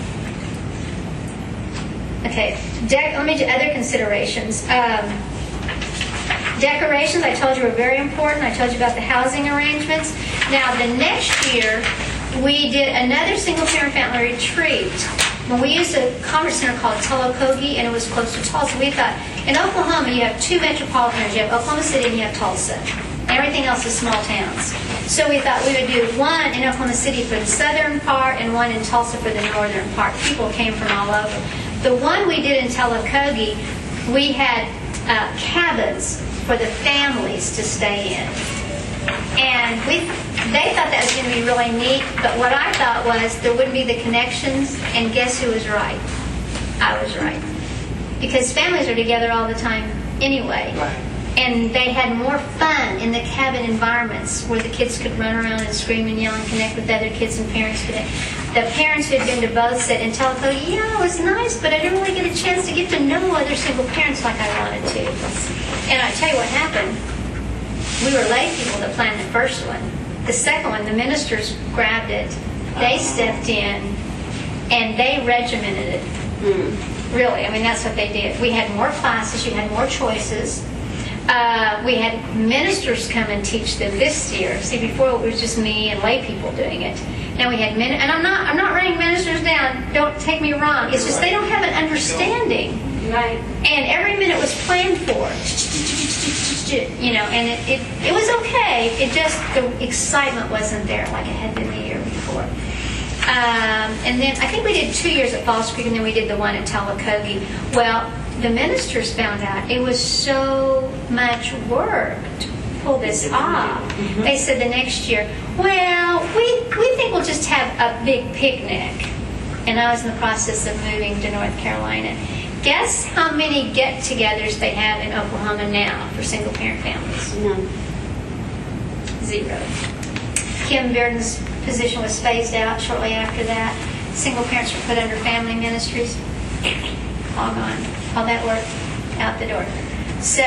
[SPEAKER 1] Okay, De- let me do other considerations. Um, decorations, I told you, were very important. I told you about the housing arrangements. Now, the next year, we did another single-parent family retreat. When we used a conference center called Tulakogi, and it was close to Tulsa. We thought, in Oklahoma, you have two metropolitan areas. You have Oklahoma City and you have Tulsa. Everything else is small towns. So we thought we would do one in Oklahoma City for the southern part and one in Tulsa for the northern part. People came from all over. The one we did in Tulakogi, we had uh, cabins for the families to stay in. And we, they thought that was going to be really neat, but what I thought was there wouldn't be the connections, and guess who was right? I was right. Because families are together all the time anyway. Right. And they had more fun in the cabin environments where the kids could run around and scream and yell and connect with other kids and parents. The parents who had been to both said in Tulakogi, yeah, it was nice, but I didn't really get a chance to get to know other single parents like I wanted to. And I tell you what happened. We were lay people that planned the first one. The second one, the ministers grabbed it. They stepped in, and they regimented it. Mm. Really, I mean, that's what they did. We had more classes. You had more choices. Uh, we had ministers come and teach them this year. See, before it was just me and lay people doing it. Now we had men, and I'm not I'm not running ministers down. Don't take me wrong. It's just they don't have an understanding. Right. And every minute was planned for. You know, and it, it, it was okay. It just, the excitement wasn't there like it had been the year before. Um, and then I think we did two years at Falls Creek, and then we did the one at Tulakogi. Well, the ministers found out it was so much work to pull this off. Mm-hmm. They said the next year, well, we, we think we'll just have a big picnic. And I was in the process of moving to North Carolina. Guess how many get-togethers they have in Oklahoma now for single-parent families?
[SPEAKER 4] None.
[SPEAKER 1] Zero. Kim Bearden's position was phased out shortly after that. Single parents were put under family ministries. All gone. All that work out the door. So,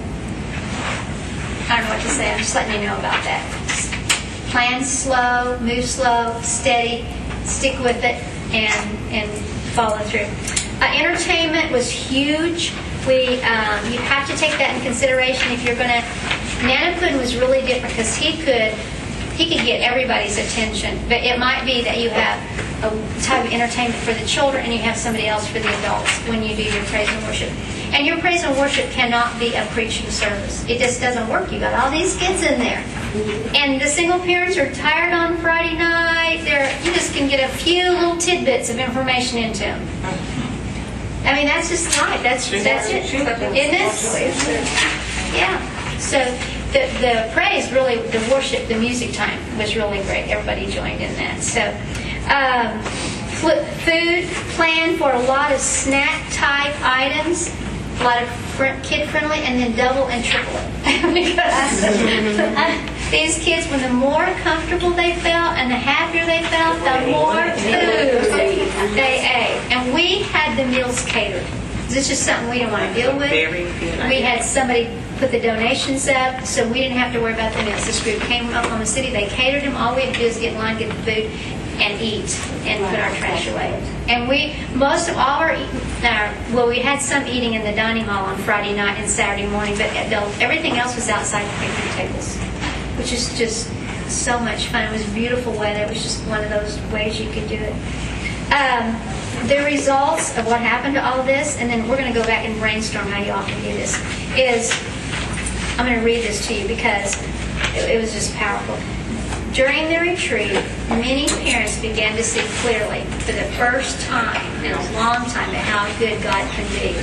[SPEAKER 1] I don't know what to say. I'm just letting you know about that. Plan slow, move slow, steady, stick with it, and and follow through. Uh, entertainment was huge. We um, you have to take that in consideration if you're going to. Nana Puddin was really different because he could he could get everybody's attention, but it might be that you have a type of entertainment for the children and you have somebody else for the adults when you do your praise and worship. And your praise and worship cannot be a preaching service. It just doesn't work. You got all these kids in there. And the single parents are tired on Friday night. They're, you just can get a few little tidbits of information into them. I mean, that's just life. That's, that's it. Isn't it? Yeah. So the, the praise, really, the worship, the music time was really great. Everybody joined in that. So um, food planned for a lot of snack-type items. A lot of kid-friendly, and then double and triple it. Because uh, these kids, when the more comfortable they felt and the happier they felt, the more food they ate. And we had the meals catered. This is just something we didn't want to deal with. We had somebody put the donations up, so we didn't have to worry about the meals. This group came from Oklahoma City. They catered them. All we had to do is get in line, get the food. and eat and put our trash away. And we, most of all our, our, well, we had some eating in the dining hall on Friday night and Saturday morning, but everything else was outside the picnic tables, which is just so much fun. It was beautiful weather. It was just one of those ways you could do it. Um, the results of what happened to all of this, and then we're going to go back and brainstorm how you all can do this, is, I'm going to read this to you because it, it was just powerful. During the retreat, many parents began to see clearly, for the first time in a long time, how good God can be.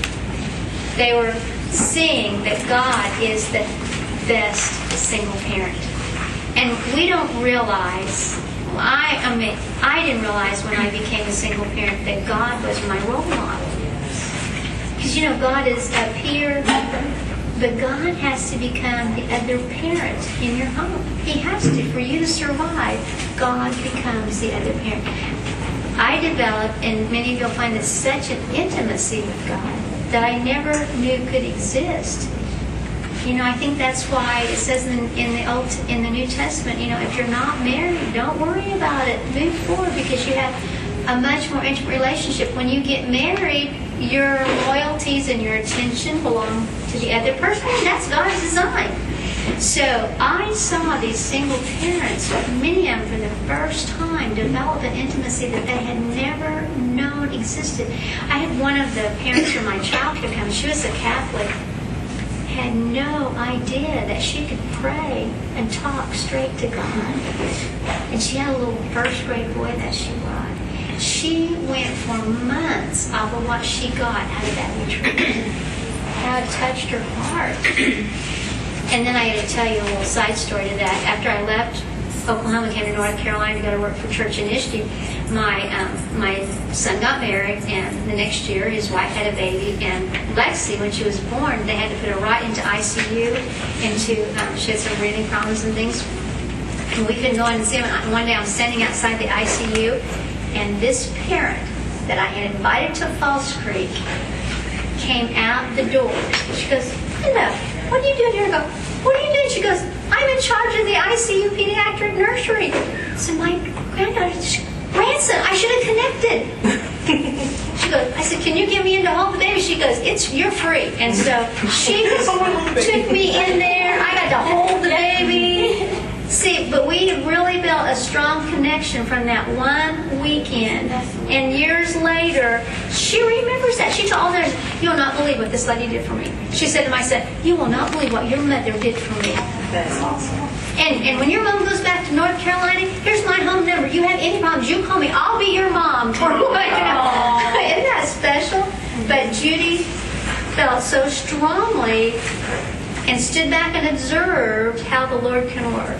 [SPEAKER 1] They were seeing that God is the best single parent. And we don't realize, I, I mean, I didn't realize when I became a single parent that God was my role model. Because, you know, God is up here, but God has to become the other parent in your home. He has to. For you to survive, God becomes the other parent. I developed, and many of you will find this, such an intimacy with God that I never knew could exist. You know, I think that's why it says in, in the Old, in the New Testament, you know, if you're not married, don't worry about it. Move forward because you have a much more intimate relationship. When you get married, your loyalties and your attention belong to the other person. That's God's design. So I saw these single parents, many of them for the first time, develop an intimacy that they had never known existed. I had one of the parents from my childhood come. She was a Catholic. Had no idea that she could pray and talk straight to God. And she had a little first grade boy that she brought. She went for months off of what she got out of that retreat. How it touched her heart. And then I got to tell you a little side story to that. After I left Oklahoma, came to North Carolina to go to work for Church Initiative, my um, my son got married, and the next year his wife had a baby, and Lexi, when she was born, they had to put her right into I C U, into, um, she had some breathing problems and things, and we couldn't go in and see her. And one day I'm standing outside the I C U, and this parent that I had invited to Falls Creek came out the door. She goes, "Hello, what are you doing here?" I go, "What are you doing?" She goes, "I'm in charge of the I C U pediatric nursery." So my granddaughter, she, "Ransom, I should have connected." She goes, I said, "Can you get me in to hold the baby?" She goes, "It's you're free." And so she just took me in there. I got to hold the baby. See, but we have really built a strong connection from that one weekend. And years later, she remembers that. She told us, "You will not believe what this lady did for me." She said to my son, "You will not believe what your mother did for me."
[SPEAKER 2] That's awesome.
[SPEAKER 1] And and when your mom goes back to North Carolina, here's my home number. You have any problems, you call me. I'll be your mom. You know? Isn't that special? But Judy felt so strongly and stood back and observed how the Lord can work.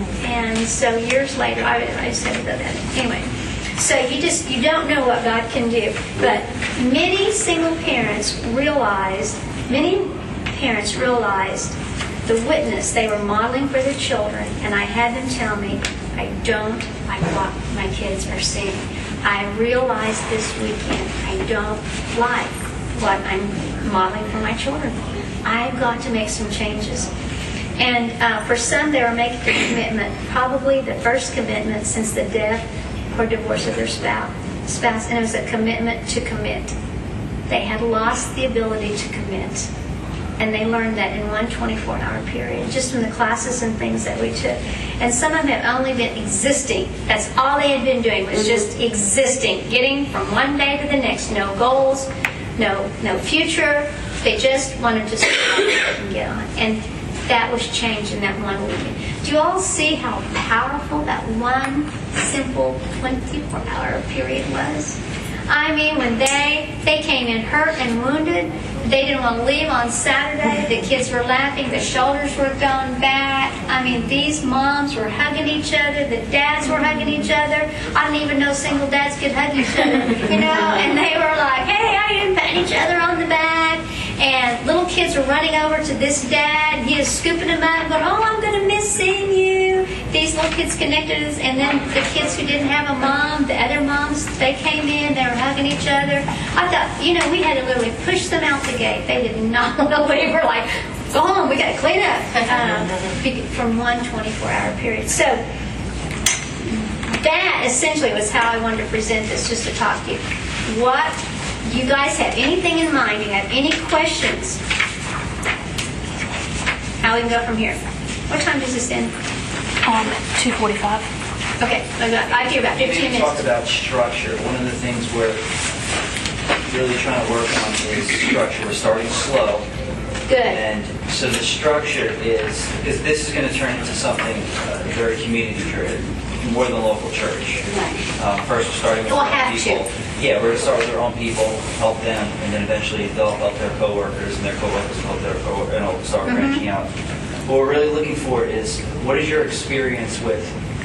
[SPEAKER 1] And so years later, I, I said that. Anyway, so you just, you don't know what God can do. But many single parents realized, many parents realized the witness they were modeling for their children, and I had them tell me, "I don't like what my kids are seeing. I realized this weekend I don't like what I'm modeling for my children. I've got to make some changes." And uh, for some, they were making the commitment, probably the first commitment since the death or divorce of their spouse. spouse, and it was a commitment to commit. They had lost the ability to commit. And they learned that in one twenty-four hour period, just from the classes and things that we took. And some of them have only been existing. That's all they had been doing, was just existing, getting from one day to the next. No goals, no no future. They just wanted to survive and get on. And that was changed in that one weekend. Do you all see how powerful that one simple twenty-four hour period was? I mean, when they they came in hurt and wounded, they didn't want to leave on Saturday. The kids were laughing. The shoulders were going back. I mean, these moms were hugging each other. The dads were hugging each other. I didn't even know single dads could hug each other, you know. And they were like, "Hey, how you doing?" Patting each other on the back. And little kids were running over to this dad. He is scooping them up and going, "Oh, I'm going to miss seeing you." These little kids connected us. And then the kids who didn't have a mom, the other moms, they came in. They were hugging each other. I thought, you know, we had to literally push them out the gate. They did not want to leave. We're like, "Go home. We got to clean up." Um, from one twenty-four hour period. So that essentially was how I wanted to present this, just to talk to you. What, you guys have anything in mind? You have any questions? How we can go from here? What time does this end?
[SPEAKER 4] Um, two forty-five.
[SPEAKER 1] Okay, I got- I do about fifteen
[SPEAKER 3] Maybe talk
[SPEAKER 1] minutes.
[SPEAKER 3] about structure. One of the things we're really trying to work on is structure. We're starting slow.
[SPEAKER 1] Good.
[SPEAKER 3] And so the structure is, because this is going to turn into something uh, very community-driven, more than local church.
[SPEAKER 1] Right.
[SPEAKER 3] Uh, first, we're starting with
[SPEAKER 1] We'll
[SPEAKER 3] our own
[SPEAKER 1] have to.
[SPEAKER 3] people. Yeah, we're going to start with our own people, help them, and then eventually they'll help their coworkers, and their coworkers will help their coworkers, and it'll start
[SPEAKER 1] Mhm.
[SPEAKER 3] branching out. What we're really looking for is, what is your experience with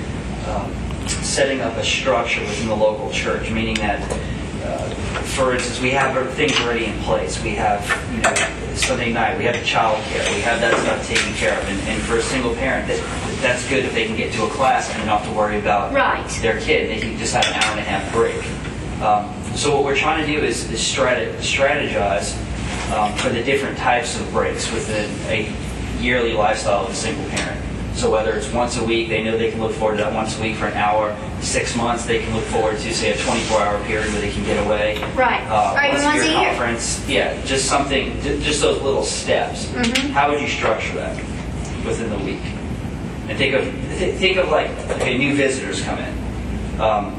[SPEAKER 3] um, setting up a structure within the local church? Meaning that, uh, for instance, we have our things already in place. We have, you know, Sunday night, we have child care, we have that stuff taken care of. And, and for a single parent, that, that's good if they can get to a class and not have to worry about
[SPEAKER 1] Right.
[SPEAKER 3] their kid. They can just have an hour and a half break. Um, so what we're trying to do is, is strate- strategize um, for the different types of breaks within a yearly lifestyle of a single parent. So whether it's once a week, they know they can look forward to that once a week for an hour. Six months, they can look forward to, say, a twenty-four hour period where they can get away.
[SPEAKER 1] Right.
[SPEAKER 3] Uh,
[SPEAKER 1] Or even once a year.
[SPEAKER 3] conference. Yeah, just something, ju- just those little steps.
[SPEAKER 1] Mhm.
[SPEAKER 3] How would you structure that within the week? And think of th- think of like, okay, new visitors come in. Um,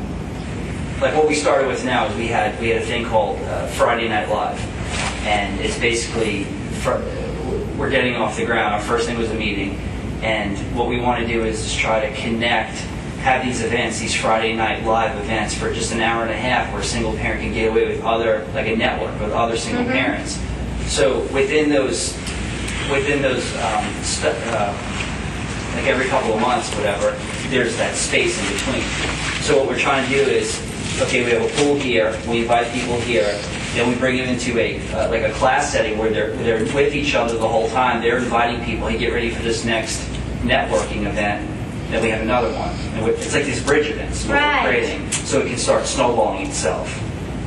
[SPEAKER 3] like what we started with now is we had we had a thing called uh, Friday Night Live, and it's basically fr- we're getting off the ground. Our first thing was a meeting, and what we want to do is just try to connect, have these events, these Friday Night Live events for just an hour and a half, where a single parent can get away with other, like a network with other single
[SPEAKER 1] Mhm.
[SPEAKER 3] parents. So within those, within those, um, st- uh, like every couple of months, whatever, there's that space in between. So what we're trying to do is, okay, we have a pool here, we invite people here, then we bring them into a uh, like a class setting where they're they're with each other the whole time. They're inviting people. Hey, get ready for this next networking event. Then we have another one. And we- it's like these bridge events what
[SPEAKER 1] Right.
[SPEAKER 3] we're creating, so it can start snowballing itself.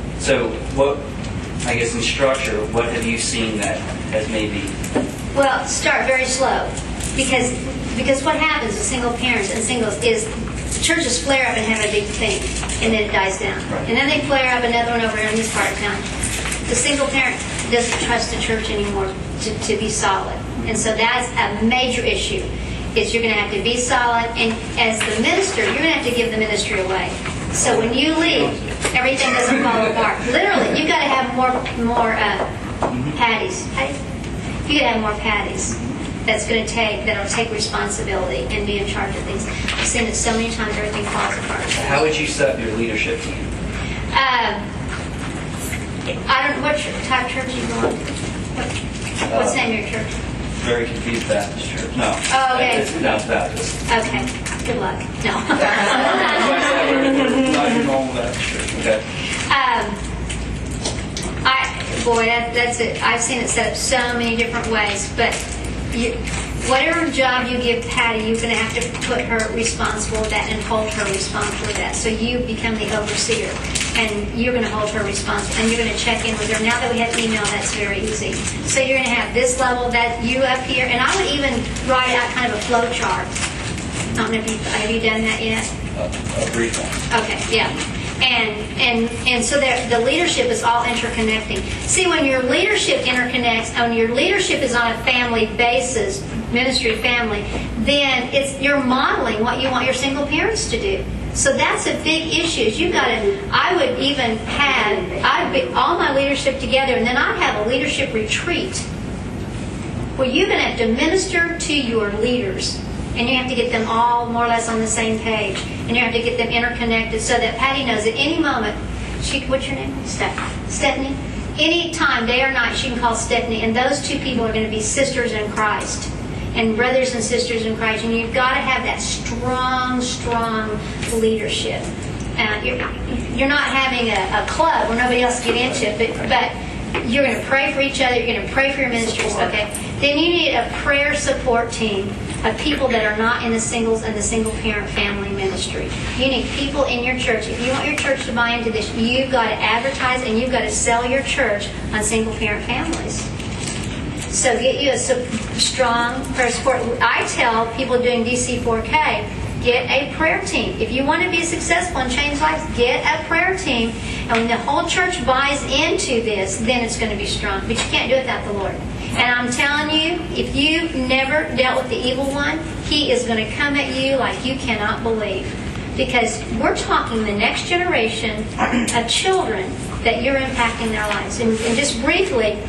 [SPEAKER 3] So what, I guess in structure, what have you seen that has maybe?
[SPEAKER 1] Well, start very slow, because because what happens with single parents and singles is churches flare up and have a big thing, and then it dies down,
[SPEAKER 3] Right.
[SPEAKER 1] and then they flare up another one over here in this part of town. The single parent doesn't trust the church anymore to, to be solid, and so that's a major issue. Is you're going to have to be solid, and as the minister, you're going to have to give the ministry away. So when you leave, everything doesn't fall apart. Literally, you've got to have more more uh, patties. Patties? You got to have more patties. That's going to take that'll take responsibility and be in charge of things. I've seen it so many times. Everything falls apart.
[SPEAKER 3] How would you set up your leadership team?
[SPEAKER 1] Um, I don't. What ch- type of church are you going to? What, what's the name of your church?
[SPEAKER 3] Very confused Baptist church. No.
[SPEAKER 1] Oh, okay.
[SPEAKER 3] It's, no, it's Baptist.
[SPEAKER 1] Okay. Good luck. No.
[SPEAKER 3] Not your normal Baptist church. Okay.
[SPEAKER 1] Um, I boy, that, that's it. I've seen it set up so many different ways, but you, whatever job you give Patty, you're going to have to put her responsible with that and hold her responsible with that. So you become the overseer, and you're going to hold her responsible, and you're going to check in with her. Now that we have email, that's very easy. So you're going to have this level, that you up here, and I would even write out kind of a flow chart. I don't know if you have you done that yet.
[SPEAKER 3] A, a brief one.
[SPEAKER 1] Okay, yeah. And and and so there, the leadership is all interconnecting. See, when your leadership interconnects, when your leadership is on a family basis, ministry family, then it's you're modeling what you want your single parents to do. So that's a big issue. Is you've got to. I would even have I'd be all my leadership together, and then I'd have a leadership retreat where you're going to have to minister to your leaders. And you have to get them all more or less on the same page. And you have to get them interconnected so that Patty knows at any moment, she, what's your name? Steph- Stephanie? Any time, day or night, she can call Stephanie. And those two people are going to be sisters in Christ. And brothers and sisters in Christ. And you've got to have that strong, strong leadership. Uh, you're, you're not having a, a club where nobody else can get into it. But, but you're going to pray for each other. You're going to pray for your ministries. Okay. Then you need a prayer support team of people that are not in the singles and the single parent family ministry. You need people in your church. If you want your church to buy into this, you've got to advertise and you've got to sell your church on single parent families. So get you a su- strong prayer support. I tell people doing D C four K, get a prayer team. If you want to be successful and change lives, get a prayer team. And when the whole church buys into this, then it's going to be strong. But you can't do it without the Lord. And I'm telling you, if you've never dealt with the evil one, he is going to come at you like you cannot believe. Because we're talking the next generation of children that you're impacting their lives. And, and just briefly,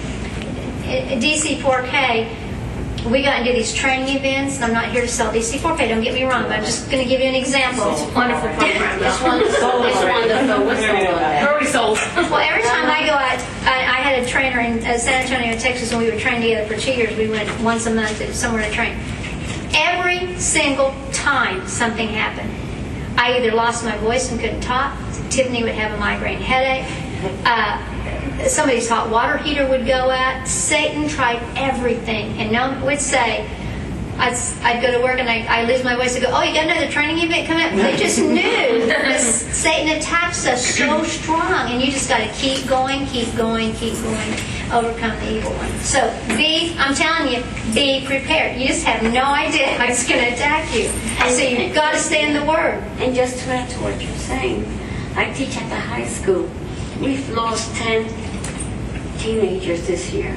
[SPEAKER 1] D C four K, we got into these training events, and I'm not here to sell D C four K, don't get me wrong, but I'm just going to give you an example.
[SPEAKER 5] It's a wonderful program.
[SPEAKER 1] It's wonderful.
[SPEAKER 5] It's wonderful. What's going on there? Already sold.
[SPEAKER 1] Well, every time I go out, I, I had a trainer in uh, San Antonio, Texas, and we were trained together for two years. We went once a month to somewhere to train. Every single time something happened, I either lost my voice and couldn't talk, Tiffany would have a migraine headache, uh, somebody's hot water heater would go out. Satan tried everything, and no one would say, I'd, I'd go to work and I, I lose my voice and go, oh, you got another training event coming up? They just knew that Satan attacks us so strong, and you just got to keep going, keep going, keep going, overcome the evil one. So be, I'm telling you, be prepared. You just have no idea how it's going to attack you. So you've got to stay in the Word.
[SPEAKER 6] And just to add to what you're saying, I teach at the high school. We've lost ten teenagers this year.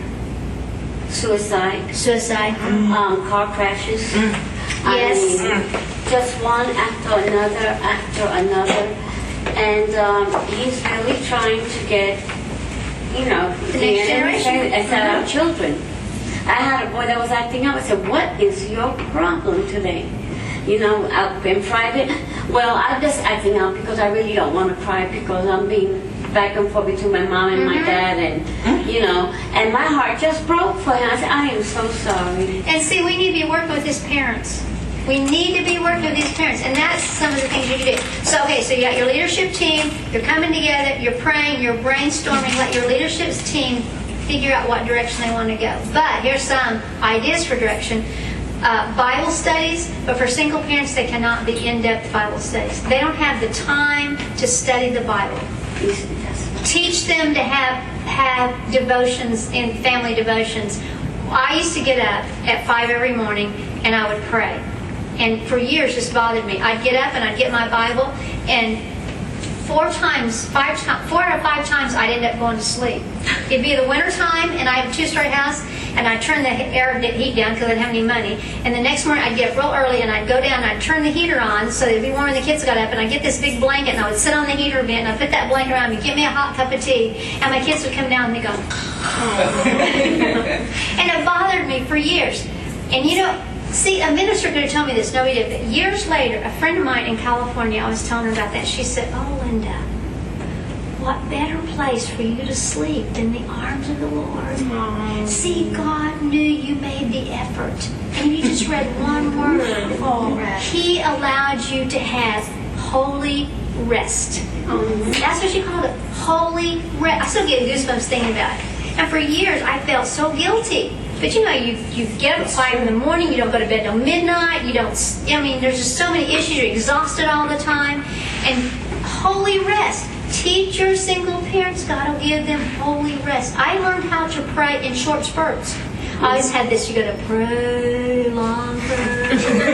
[SPEAKER 6] Suicide,
[SPEAKER 1] Suicide.
[SPEAKER 6] um, car crashes. I
[SPEAKER 1] Yes.
[SPEAKER 6] mean, just one after another, after another. And um, he's really trying to get, you know,
[SPEAKER 1] The next generation.
[SPEAKER 6] As our children. I had a boy that was acting up. I said, what is your problem today? You know, out in private. Well, I'm just acting out because I really don't want to cry because I'm being back and forth between my mom and my dad, and you know, and my heart just broke for him. I said, I am so sorry.
[SPEAKER 1] And see, we need to be working with his parents. We need to be working with these parents, and that's some of the things you can do. So, okay, so you got your leadership team, you're coming together, you're praying, you're brainstorming, let your leadership team figure out what direction they want to go. But here's some ideas for direction. Uh, Bible studies, but for single parents, they cannot be in-depth Bible studies. They don't have the time to study the Bible. Teach them to have have devotions in family devotions. I used to get up at five every morning and I would pray. And for years this bothered me. I'd get up and I'd get my Bible, and four times, five times, four out of five times I'd end up going to sleep. It'd be the winter time and I have a two-story house, and I'd turn the air heat down because I didn't have any money. And the next morning I'd get up real early and I'd go down and I'd turn the heater on so it'd be warm when the kids got up, and I'd get this big blanket and I would sit on the heater vent and I'd put that blanket around me, get me a hot cup of tea, and my kids would come down and they'd go, and it bothered me for years. And you know, see, a minister could have told me this, nobody did, but years later, a friend of mine in California, I was telling her about that, she said, oh, Linda, what better place for you to sleep than the arms of the Lord? Aww. See, God knew you made the effort. And you just read one word. Oh, He allowed you to have holy rest. Mm-hmm. That's what she called it, holy rest. I still get goosebumps thinking about it. And for years, I felt so guilty. But you know, you you get up at five in the morning, you don't go to bed till midnight, you don't, I mean, there's just so many issues, you're exhausted all the time. And holy rest. Teach your single parents, God will give them holy rest. I learned how to pray in short spurts. I always had this, you got to pray longer.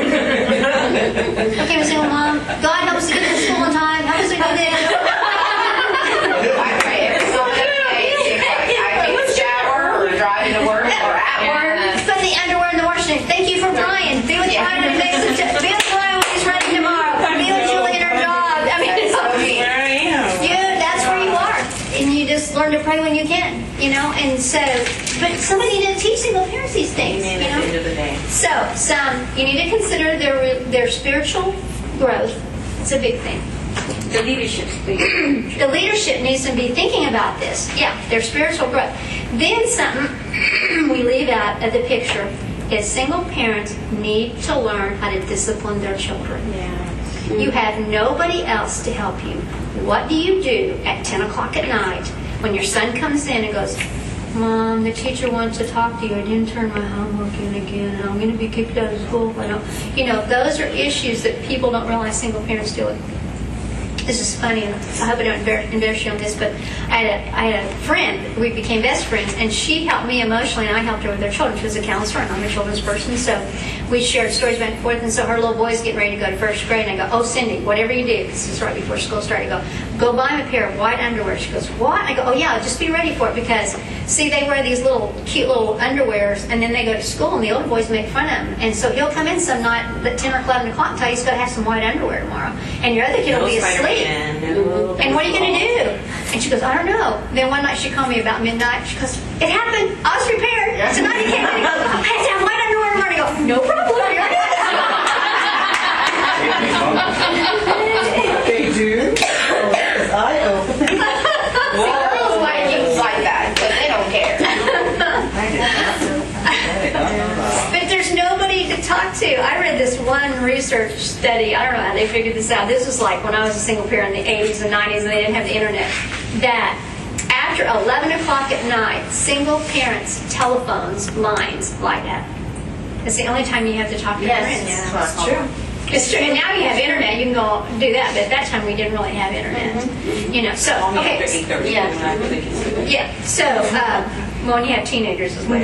[SPEAKER 1] Okay, single mom, God help us to get to school on time, help us to go there.
[SPEAKER 2] I pray every single day. I take a shower or driving to work or at work.
[SPEAKER 1] Put the underwear in the washing. Thank you for Brian. Be with Brian and make some t- Be with Brian when he's ready tomorrow. Be with Julie in her job. I mean,
[SPEAKER 2] That's so neat.
[SPEAKER 1] you, that's where you are. And you just learn to pray when you can, you know? And so, but somebody need to teach single parents these things, you know?
[SPEAKER 5] At the end of the day.
[SPEAKER 1] So, some, you need to consider their, their spiritual growth. It's a big thing.
[SPEAKER 6] The leadership speak.
[SPEAKER 1] The leadership needs to be thinking about this. Yeah, their spiritual growth. Then something we leave out of the picture is single parents need to learn how to discipline their children.
[SPEAKER 5] Yeah.
[SPEAKER 1] You have nobody else to help you. What do you do at ten o'clock at night when your son comes in and goes, Mom, the teacher wants to talk to you. I didn't turn my homework in again, and I'm going to be kicked out of school if I don't. You know, those are issues that people don't realize single parents deal with. This is funny, and I hope I don't embar- embarrass you on this, but I had, a, I had a friend. We became best friends, and she helped me emotionally, and I helped her with her children. She was a counselor, and I'm a children's person, so we shared stories back and forth. And so her little boy's getting ready to go to first grade, and I go, "Oh, Cindy, whatever you do," this is right before school started. I go, "Go buy him a pair of white underwear." She goes, "What?" I go, "Oh yeah, just be ready for it because see, they wear these little cute little underwears, and then they go to school, and the older boys make fun of him, and so he'll come in some night at ten or eleven o'clock and tell you he's got to have some white underwear tomorrow, and your other kid will be asleep." And what are you going to do? And she goes, "I don't know." Then one night she called me about midnight. She goes, "It happened. I was prepared. Tonight he came in and goes, I had to have white underwear tomorrow." I go, "No problem. Here it is."
[SPEAKER 7] They do. Because I open.
[SPEAKER 2] Girls like things like that, but they don't care.
[SPEAKER 1] But there's nobody to talk to. I read this one research study. I don't know how they figured this out. This was like when I was a single parent in the eighties and nineties and they didn't have the internet. That after eleven o'clock at night, single parents' telephones lines light up. It's the only time you have to talk to your friends.
[SPEAKER 7] That's true.
[SPEAKER 1] It's true. And now you have internet, you can go do that. But at that time, we didn't really have internet. You know, so okay.
[SPEAKER 6] Yeah.
[SPEAKER 1] Yeah. So, uh, well, when you have teenagers as well.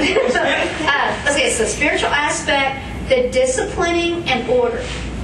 [SPEAKER 1] uh, okay, so spiritual aspect, the disciplining and order.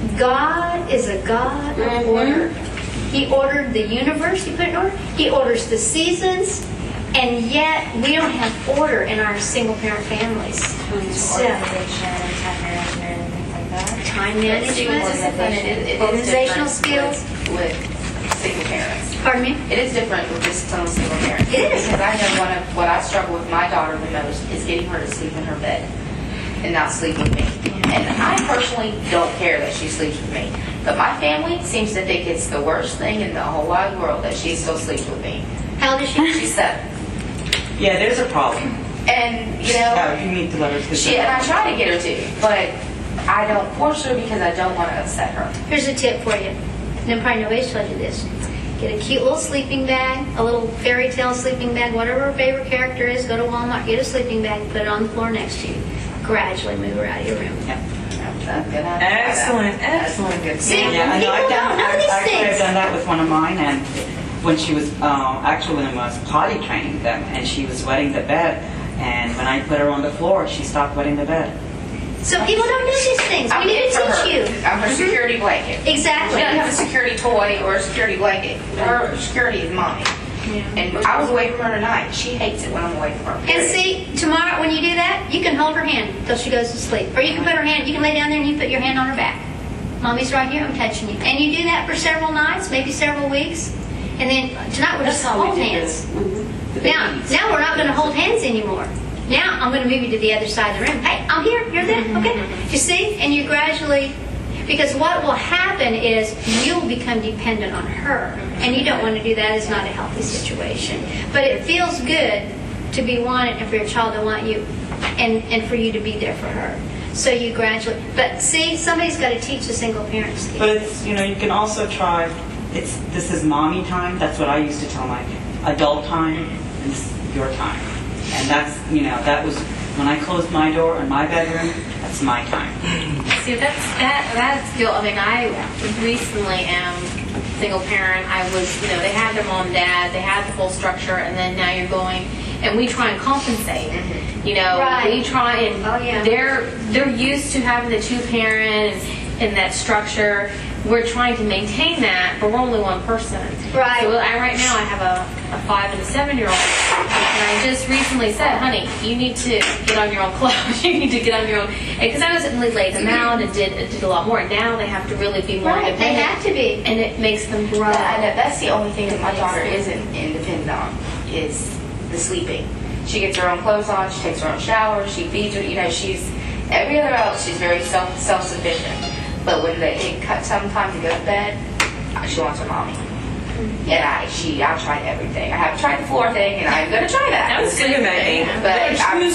[SPEAKER 1] God is a God of order. He ordered the universe. He put it in order. He orders the seasons. And yet, we don't have order in our single-parent families. So,
[SPEAKER 8] Organization and time management and things like that.
[SPEAKER 1] time
[SPEAKER 2] See,
[SPEAKER 1] management,
[SPEAKER 2] what's different, it is- it is
[SPEAKER 1] organizational
[SPEAKER 2] different
[SPEAKER 1] skills.
[SPEAKER 2] with, with single parents.
[SPEAKER 1] Pardon me?
[SPEAKER 2] It is different with discipline with single parents.
[SPEAKER 1] It is.
[SPEAKER 2] Because I know one of what I struggle with my daughter the most is getting her to sleep in her bed and not sleep with me. And I personally don't care that she sleeps with me. But my family seems to think it's the worst thing in the whole wide world that she still sleeps with me.
[SPEAKER 1] How old is she?
[SPEAKER 2] She's seven.
[SPEAKER 7] Yeah, there's a problem.
[SPEAKER 2] And, you know,
[SPEAKER 7] Yeah, you need to let her sleep.
[SPEAKER 2] she, and I try to get her to, but I don't force her because I don't want to upset her.
[SPEAKER 1] Here's a tip for you. And probably nobody's told you this. Get a cute little sleeping bag, a little fairy tale sleeping bag, whatever her favorite character is. Go to Walmart, get a sleeping bag, put it on the floor next to you. Gradually move her out of your room.
[SPEAKER 2] That's good. I-
[SPEAKER 7] Excellent,
[SPEAKER 2] That's
[SPEAKER 7] excellent.
[SPEAKER 2] good.
[SPEAKER 1] See?
[SPEAKER 7] Yeah, I know. I've
[SPEAKER 1] People
[SPEAKER 7] done,
[SPEAKER 1] don't know
[SPEAKER 7] I've,
[SPEAKER 1] these
[SPEAKER 7] actually, I've
[SPEAKER 1] things.
[SPEAKER 7] done that with one of mine, and when she was um, actually when I was potty training them, and she was wetting the bed, and when I put her on the floor, she stopped wetting the bed.
[SPEAKER 1] So people don't know these things.
[SPEAKER 2] I'm
[SPEAKER 1] We need
[SPEAKER 2] it
[SPEAKER 1] to
[SPEAKER 2] for her.
[SPEAKER 1] teach you.
[SPEAKER 2] I'm her security blanket. She
[SPEAKER 1] Exactly.
[SPEAKER 2] doesn't have a security toy or a security blanket. Her security is mommy. And I was away from her tonight. She hates it when I'm away from her.
[SPEAKER 1] And
[SPEAKER 2] period.
[SPEAKER 1] see, tomorrow when you do that, you can hold her hand until she goes to sleep. Or you can put her hand, you can lay down there and you put your hand on her back. Mommy's right here, I'm touching you. And you do that for several nights, maybe several weeks. And then tonight we're just
[SPEAKER 7] That's how we
[SPEAKER 1] hold
[SPEAKER 7] do
[SPEAKER 1] hands.
[SPEAKER 7] it.
[SPEAKER 1] Now, now we're not going to hold hands anymore. Now I'm going to move you to the other side of the room. Hey, I'm here, you're there, okay? You see? And you gradually, because what will happen is you'll become dependent on her. And you don't want to do that. It's not a healthy situation. But it feels good to be wanted and for your child to want you and, and for you to be there for her. So you gradually, but see, somebody's got to teach the single parents. these
[SPEAKER 7] But
[SPEAKER 1] things.
[SPEAKER 7] it's, you know, you can also try, it's, this is mommy time. That's what I used to tell my adult time, and this is your time. And that's, you know, that was, when I closed my door in my bedroom, that's my time.
[SPEAKER 5] See, that's that that's guilt. I mean, I recently am single parent. I was, you know, they had their mom, dad, they had the full structure, and then now you're going, and we try and compensate. You know,
[SPEAKER 1] Right.
[SPEAKER 5] we try and
[SPEAKER 1] Oh, yeah.
[SPEAKER 5] they're they're used to having the two parent and, and that structure. We're trying to maintain that, but we're only one person.
[SPEAKER 1] Right.
[SPEAKER 5] So I, right now I have a, a five and a seven year old, and I just recently said, honey, you need to get on your own clothes. You need to get on your own, because I was really laid them out and did did a lot more. Now they have to really be more
[SPEAKER 1] Right, they
[SPEAKER 5] independent.
[SPEAKER 1] have to be.
[SPEAKER 5] And it makes them grow.
[SPEAKER 2] I know that's the only thing that my daughter isn't independent on is the sleeping. She gets her own clothes on. She takes her own shower. She feeds her. You know, she's every other else. She's very self self sufficient. But when they, it cut some time to go to bed, she wants her mommy. And I, she, I've tried everything. I haven't tried the floor thing, and I'm gonna try that.
[SPEAKER 5] That was good.
[SPEAKER 2] But I'm, that's,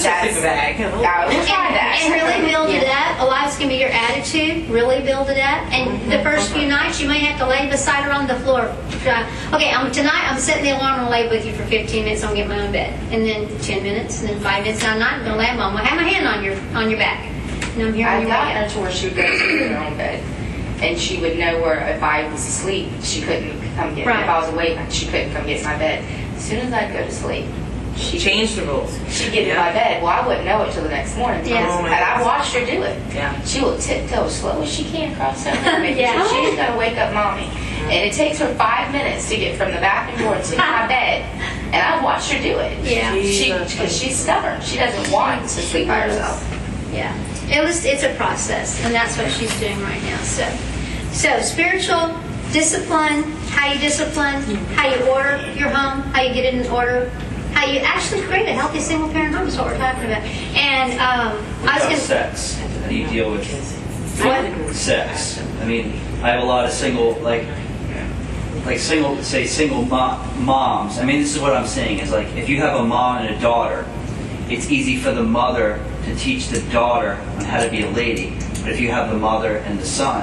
[SPEAKER 2] I will try that.
[SPEAKER 1] And really build it
[SPEAKER 2] Yeah.
[SPEAKER 1] up. A lot's going to be your attitude. Really build it up. And the first few nights, you may have to lay beside her on the floor. Uh, Okay, I'm, tonight I'm setting the alarm and lay with you for fifteen minutes. I'm going to get my own bed. And then ten minutes, and then five minutes down the night, I'm going to lay mom. I have my hand on your on your back. And I'm here on
[SPEAKER 2] I've
[SPEAKER 1] your
[SPEAKER 2] gotten
[SPEAKER 1] way
[SPEAKER 2] her
[SPEAKER 1] up.
[SPEAKER 2] to where she would go to sleep in her own bed. and she would know where if I was asleep, she couldn't come get me.
[SPEAKER 1] Right.
[SPEAKER 2] If I was awake, she couldn't come get to my bed. As soon as I'd go to sleep,
[SPEAKER 9] She changed the rules.
[SPEAKER 2] she'd get in my bed. Well, I wouldn't know it till the next morning.
[SPEAKER 1] Yes.
[SPEAKER 9] Oh, my
[SPEAKER 2] and I
[SPEAKER 9] goodness.
[SPEAKER 2] watched her do it.
[SPEAKER 9] Yeah.
[SPEAKER 2] She will tiptoe as slow as she can across the room, making
[SPEAKER 1] Yeah.
[SPEAKER 2] sure she's got to wake up mommy. And it takes her five minutes to get from the bathroom door to my bed. And I've watched her do it.
[SPEAKER 1] Yeah.
[SPEAKER 2] She, because she's stubborn. She doesn't want to sleep by herself.
[SPEAKER 1] Yeah, it was. It's a process, and that's what she's doing right now. So, so spiritual discipline, how you discipline, how you order your home, how you get it in order, how you actually create a healthy single parent home is what we're talking about. And um,
[SPEAKER 3] What
[SPEAKER 1] I was
[SPEAKER 3] about
[SPEAKER 1] going to.
[SPEAKER 3] sex? How do you deal with
[SPEAKER 1] What?
[SPEAKER 3] sex? I mean, I have a lot of single, like, like single, say single mo- moms. I mean, this is what I'm saying is like, if you have a mom and a daughter, it's easy for the mother to teach the daughter on how to be a lady. But if you have the mother and the son,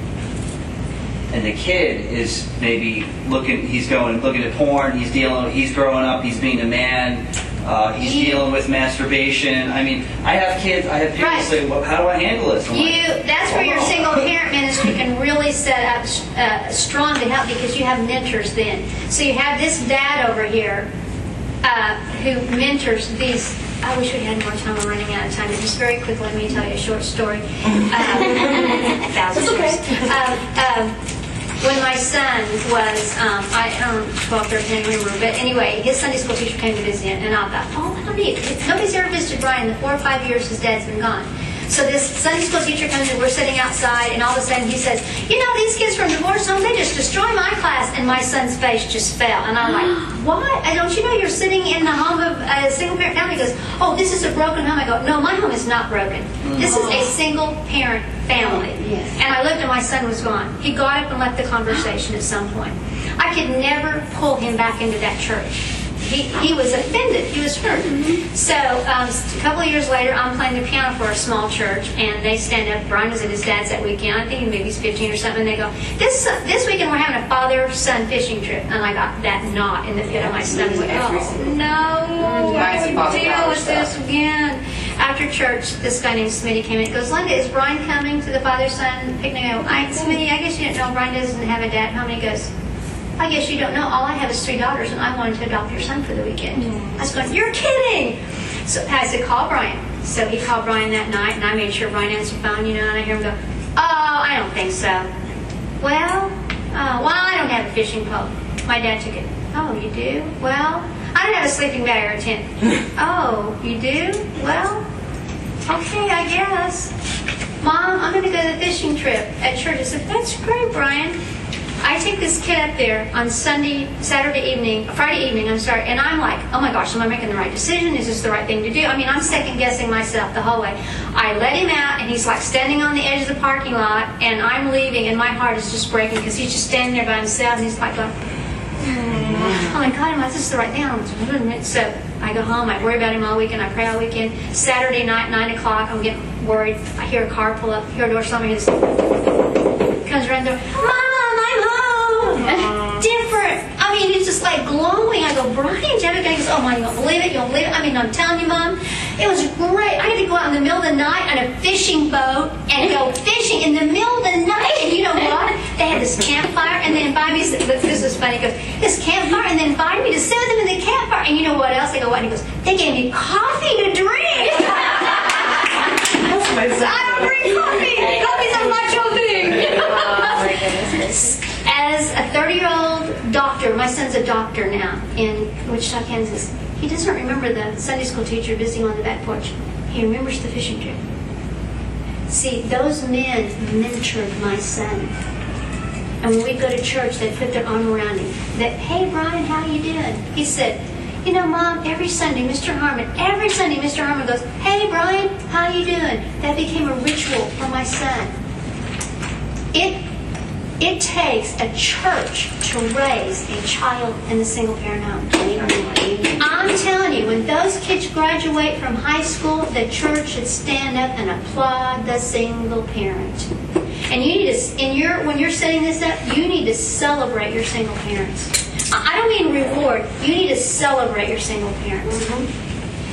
[SPEAKER 3] and the kid is maybe looking, he's going, looking at porn, he's dealing, he's growing up, he's being a man, uh, he's
[SPEAKER 1] You-
[SPEAKER 3] dealing with masturbation. I mean, I have kids, I have people
[SPEAKER 1] Right.
[SPEAKER 3] say, well, how do I handle this? I'm like,
[SPEAKER 1] You, that's where your single parent ministry can really set up uh, strong to help because you have mentors then. So you have this dad over here uh, who mentors these. I wish we had more time. I'm running out of time. But just very quickly, let me tell you a short story. Um, a thousand stories. Um, um, when my son was, um, I don't know, twelve, thirteen, I can't remember, but anyway, his Sunday school teacher came to visit him, and I thought, oh, how neat. Nobody's ever visited Brian in the four or five years his dad's been gone. So this Sunday school teacher comes in, we're sitting outside, and all of a sudden he says, you know, these kids from divorce homes, they just destroy my class. And my son's face just fell. And I'm like, what? I don't you know you're sitting in the home of a single parent family? He goes, oh, this is a broken home. I go, no, my home is not broken. This is a single parent family.
[SPEAKER 6] Yes.
[SPEAKER 1] And I looked and my son was gone. He got up and left the conversation at some point. I could never pull him back into that church. He, he was offended. He was hurt. So um, a couple of years later, I'm playing the piano for a small church, and they stand up. Brian was at his dad's that weekend. I think maybe he's fifteen or something. And they go, "This this weekend we're having a father-son fishing trip." And I got that knot in the pit of my stomach. Like, oh no, why do we deal with this again? After church, this guy named Smitty came in. He goes, "Linda, is Brian coming to the father-son picnic?" I go, I, Smitty, I guess you didn't know Brian doesn't have a dad home. He goes, I guess you don't know. All I have is three daughters, and I wanted to adopt your son for the weekend. I was going, you're kidding. So I said, call Brian. So he called Brian that night, and I made sure Brian answered the phone, you know, and I hear him go, oh, I don't think so. Well, uh, well, I don't have a fishing pole. My dad took it. Oh, you do? Well, I don't have a sleeping bag or a tent. Oh, you do? Well, okay, I guess. Mom, I'm going to go to the fishing trip at church. I said, that's great, Brian. I take this kid up there on Sunday, Saturday evening, Friday evening, I'm sorry, and I'm like, oh my gosh, am I making the right decision? Is this the right thing to do? I mean, I'm second guessing myself the whole way. I let him out, and he's like standing on the edge of the parking lot, and I'm leaving, and my heart is just breaking because he's just standing there by himself, and he's like going, oh my God, am I, this is the right thing? So I go home, I worry about him all weekend, I pray all weekend. Saturday night, nine o'clock, I'm getting worried. I hear a car pull up, hear a door, somebody just comes around the door, Mom, I'm home! Different. I mean, it's just like glowing. I go, Brian, Jeff, he goes, oh my, you don't believe it, you don't believe it. I mean, I'm telling you, Mom, it was great. I had to go out in the middle of the night on a fishing boat and go fishing in the middle of the night. And you know what? They had this campfire, and they invited me, this is funny, he goes, this campfire, and they invited me to sit with them in the campfire. And you know what else? I go, what? And he goes, they gave me coffee to drink.
[SPEAKER 9] That's my son.
[SPEAKER 1] I don't drink coffee. Coffee's a macho thing.
[SPEAKER 8] Oh my goodness.
[SPEAKER 1] As a thirty-year-old doctor, my son's a doctor now in Wichita, Kansas. He doesn't remember the Sunday school teacher visiting on the back porch. He remembers the fishing trip. See, those men mentored my son. And when we'd go to church, they'd put their arm around him. That, hey, Brian, how you doing? He said, you know, Mom, every Sunday, Mister Harmon, every Sunday, Mister Harmon goes, hey, Brian, how you doing? That became a ritual for my son. It It takes a church to raise a child in the single-parent home. I'm telling you, when those kids graduate from high school, the church should stand up and applaud the single parent. And you need to, in your when you're setting this up, you need to celebrate your single parents. I don't mean reward. You need to celebrate your single parents.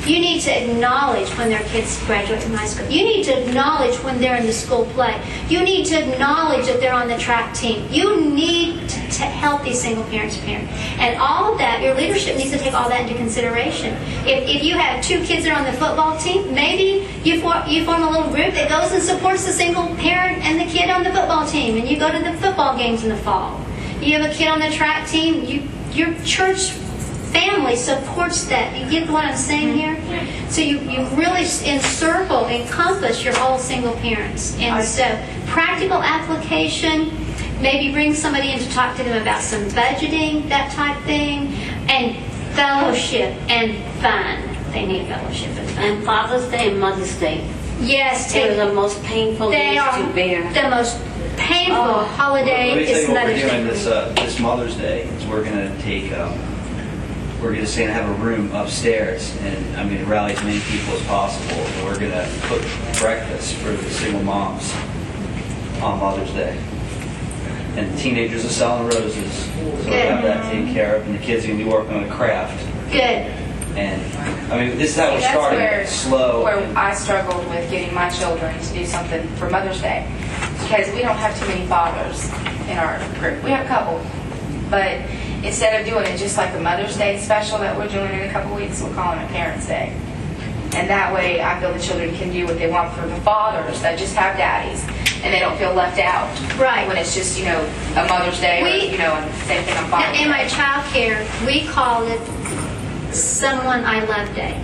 [SPEAKER 1] You need to acknowledge when their kids graduate from high school. You need to acknowledge when they're in the school play. You need to acknowledge that they're on the track team. You need to, to help these single parents parent. And all of that, your leadership needs to take all that into consideration. If, if you have two kids that are on the football team, maybe you, for, you form a little group that goes and supports the single parent and the kid on the football team, and you go to the football games in the fall. You have a kid on the track team, you, your church family supports that. You get what I'm saying here? So you, you really encircle, encompass your whole single parents. And so practical application, maybe bring somebody in to talk to them about some budgeting, that type thing, and fellowship and fun. They need fellowship and fun.
[SPEAKER 6] And Father's Day and Mother's Day.
[SPEAKER 1] Yes,
[SPEAKER 6] They
[SPEAKER 1] take,
[SPEAKER 6] are the most painful
[SPEAKER 1] they
[SPEAKER 6] days
[SPEAKER 1] are
[SPEAKER 6] to bear.
[SPEAKER 1] the most painful
[SPEAKER 6] Oh.
[SPEAKER 1] holiday
[SPEAKER 3] Let me tell
[SPEAKER 1] is
[SPEAKER 3] you what we're
[SPEAKER 1] Mother's
[SPEAKER 3] doing
[SPEAKER 1] Day.
[SPEAKER 3] this, uh, this Mother's Day, is we're gonna take, um, we're gonna say have a room upstairs, and I'm gonna rally as many people as possible, and we're gonna cook breakfast for the single moms on Mother's Day. And the teenagers are selling roses, so we have that taken care of, and the kids are gonna be working on a craft.
[SPEAKER 1] Good.
[SPEAKER 3] And, I mean, this is how we're
[SPEAKER 2] That's
[SPEAKER 3] starting,
[SPEAKER 2] where,
[SPEAKER 3] slow.
[SPEAKER 2] where I struggled with getting my children to do something for Mother's Day, because we don't have too many fathers in our group. We have a couple, but instead of doing it just like the Mother's Day special that we're doing in a couple weeks, we're calling it Parents' Day. And that way, I feel the children can do what they want for the fathers that just have daddies, and they don't feel left out.
[SPEAKER 1] Right.
[SPEAKER 2] When it's just, you know, a Mother's Day,
[SPEAKER 1] We-
[SPEAKER 2] or, you know, and same thing on
[SPEAKER 1] Now,
[SPEAKER 2] Father's
[SPEAKER 1] in my
[SPEAKER 2] Day.
[SPEAKER 1] child care, we called it Someone I Love Day.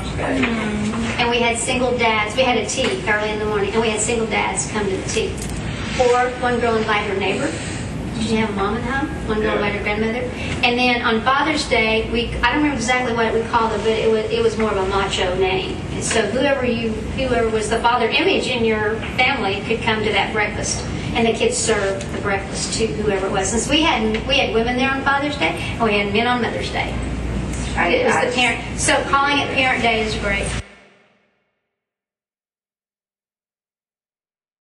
[SPEAKER 1] And we had single dads. We had a tea early in the morning, and we had single dads come to the tea. Or one girl invited her neighbor. Did you have a mom at home? One girl invited her grandmother. And then on Father's Day, we I don't remember exactly what we called it, but it was it was more of a macho name. And so whoever you whoever was the father image in your family could come to that breakfast. And the kids served the breakfast to whoever it was. Since we had we had women there on Father's Day, and we had men on Mother's Day.
[SPEAKER 2] I-
[SPEAKER 1] It was
[SPEAKER 2] I-
[SPEAKER 1] the parent. So calling it Parent Day is great.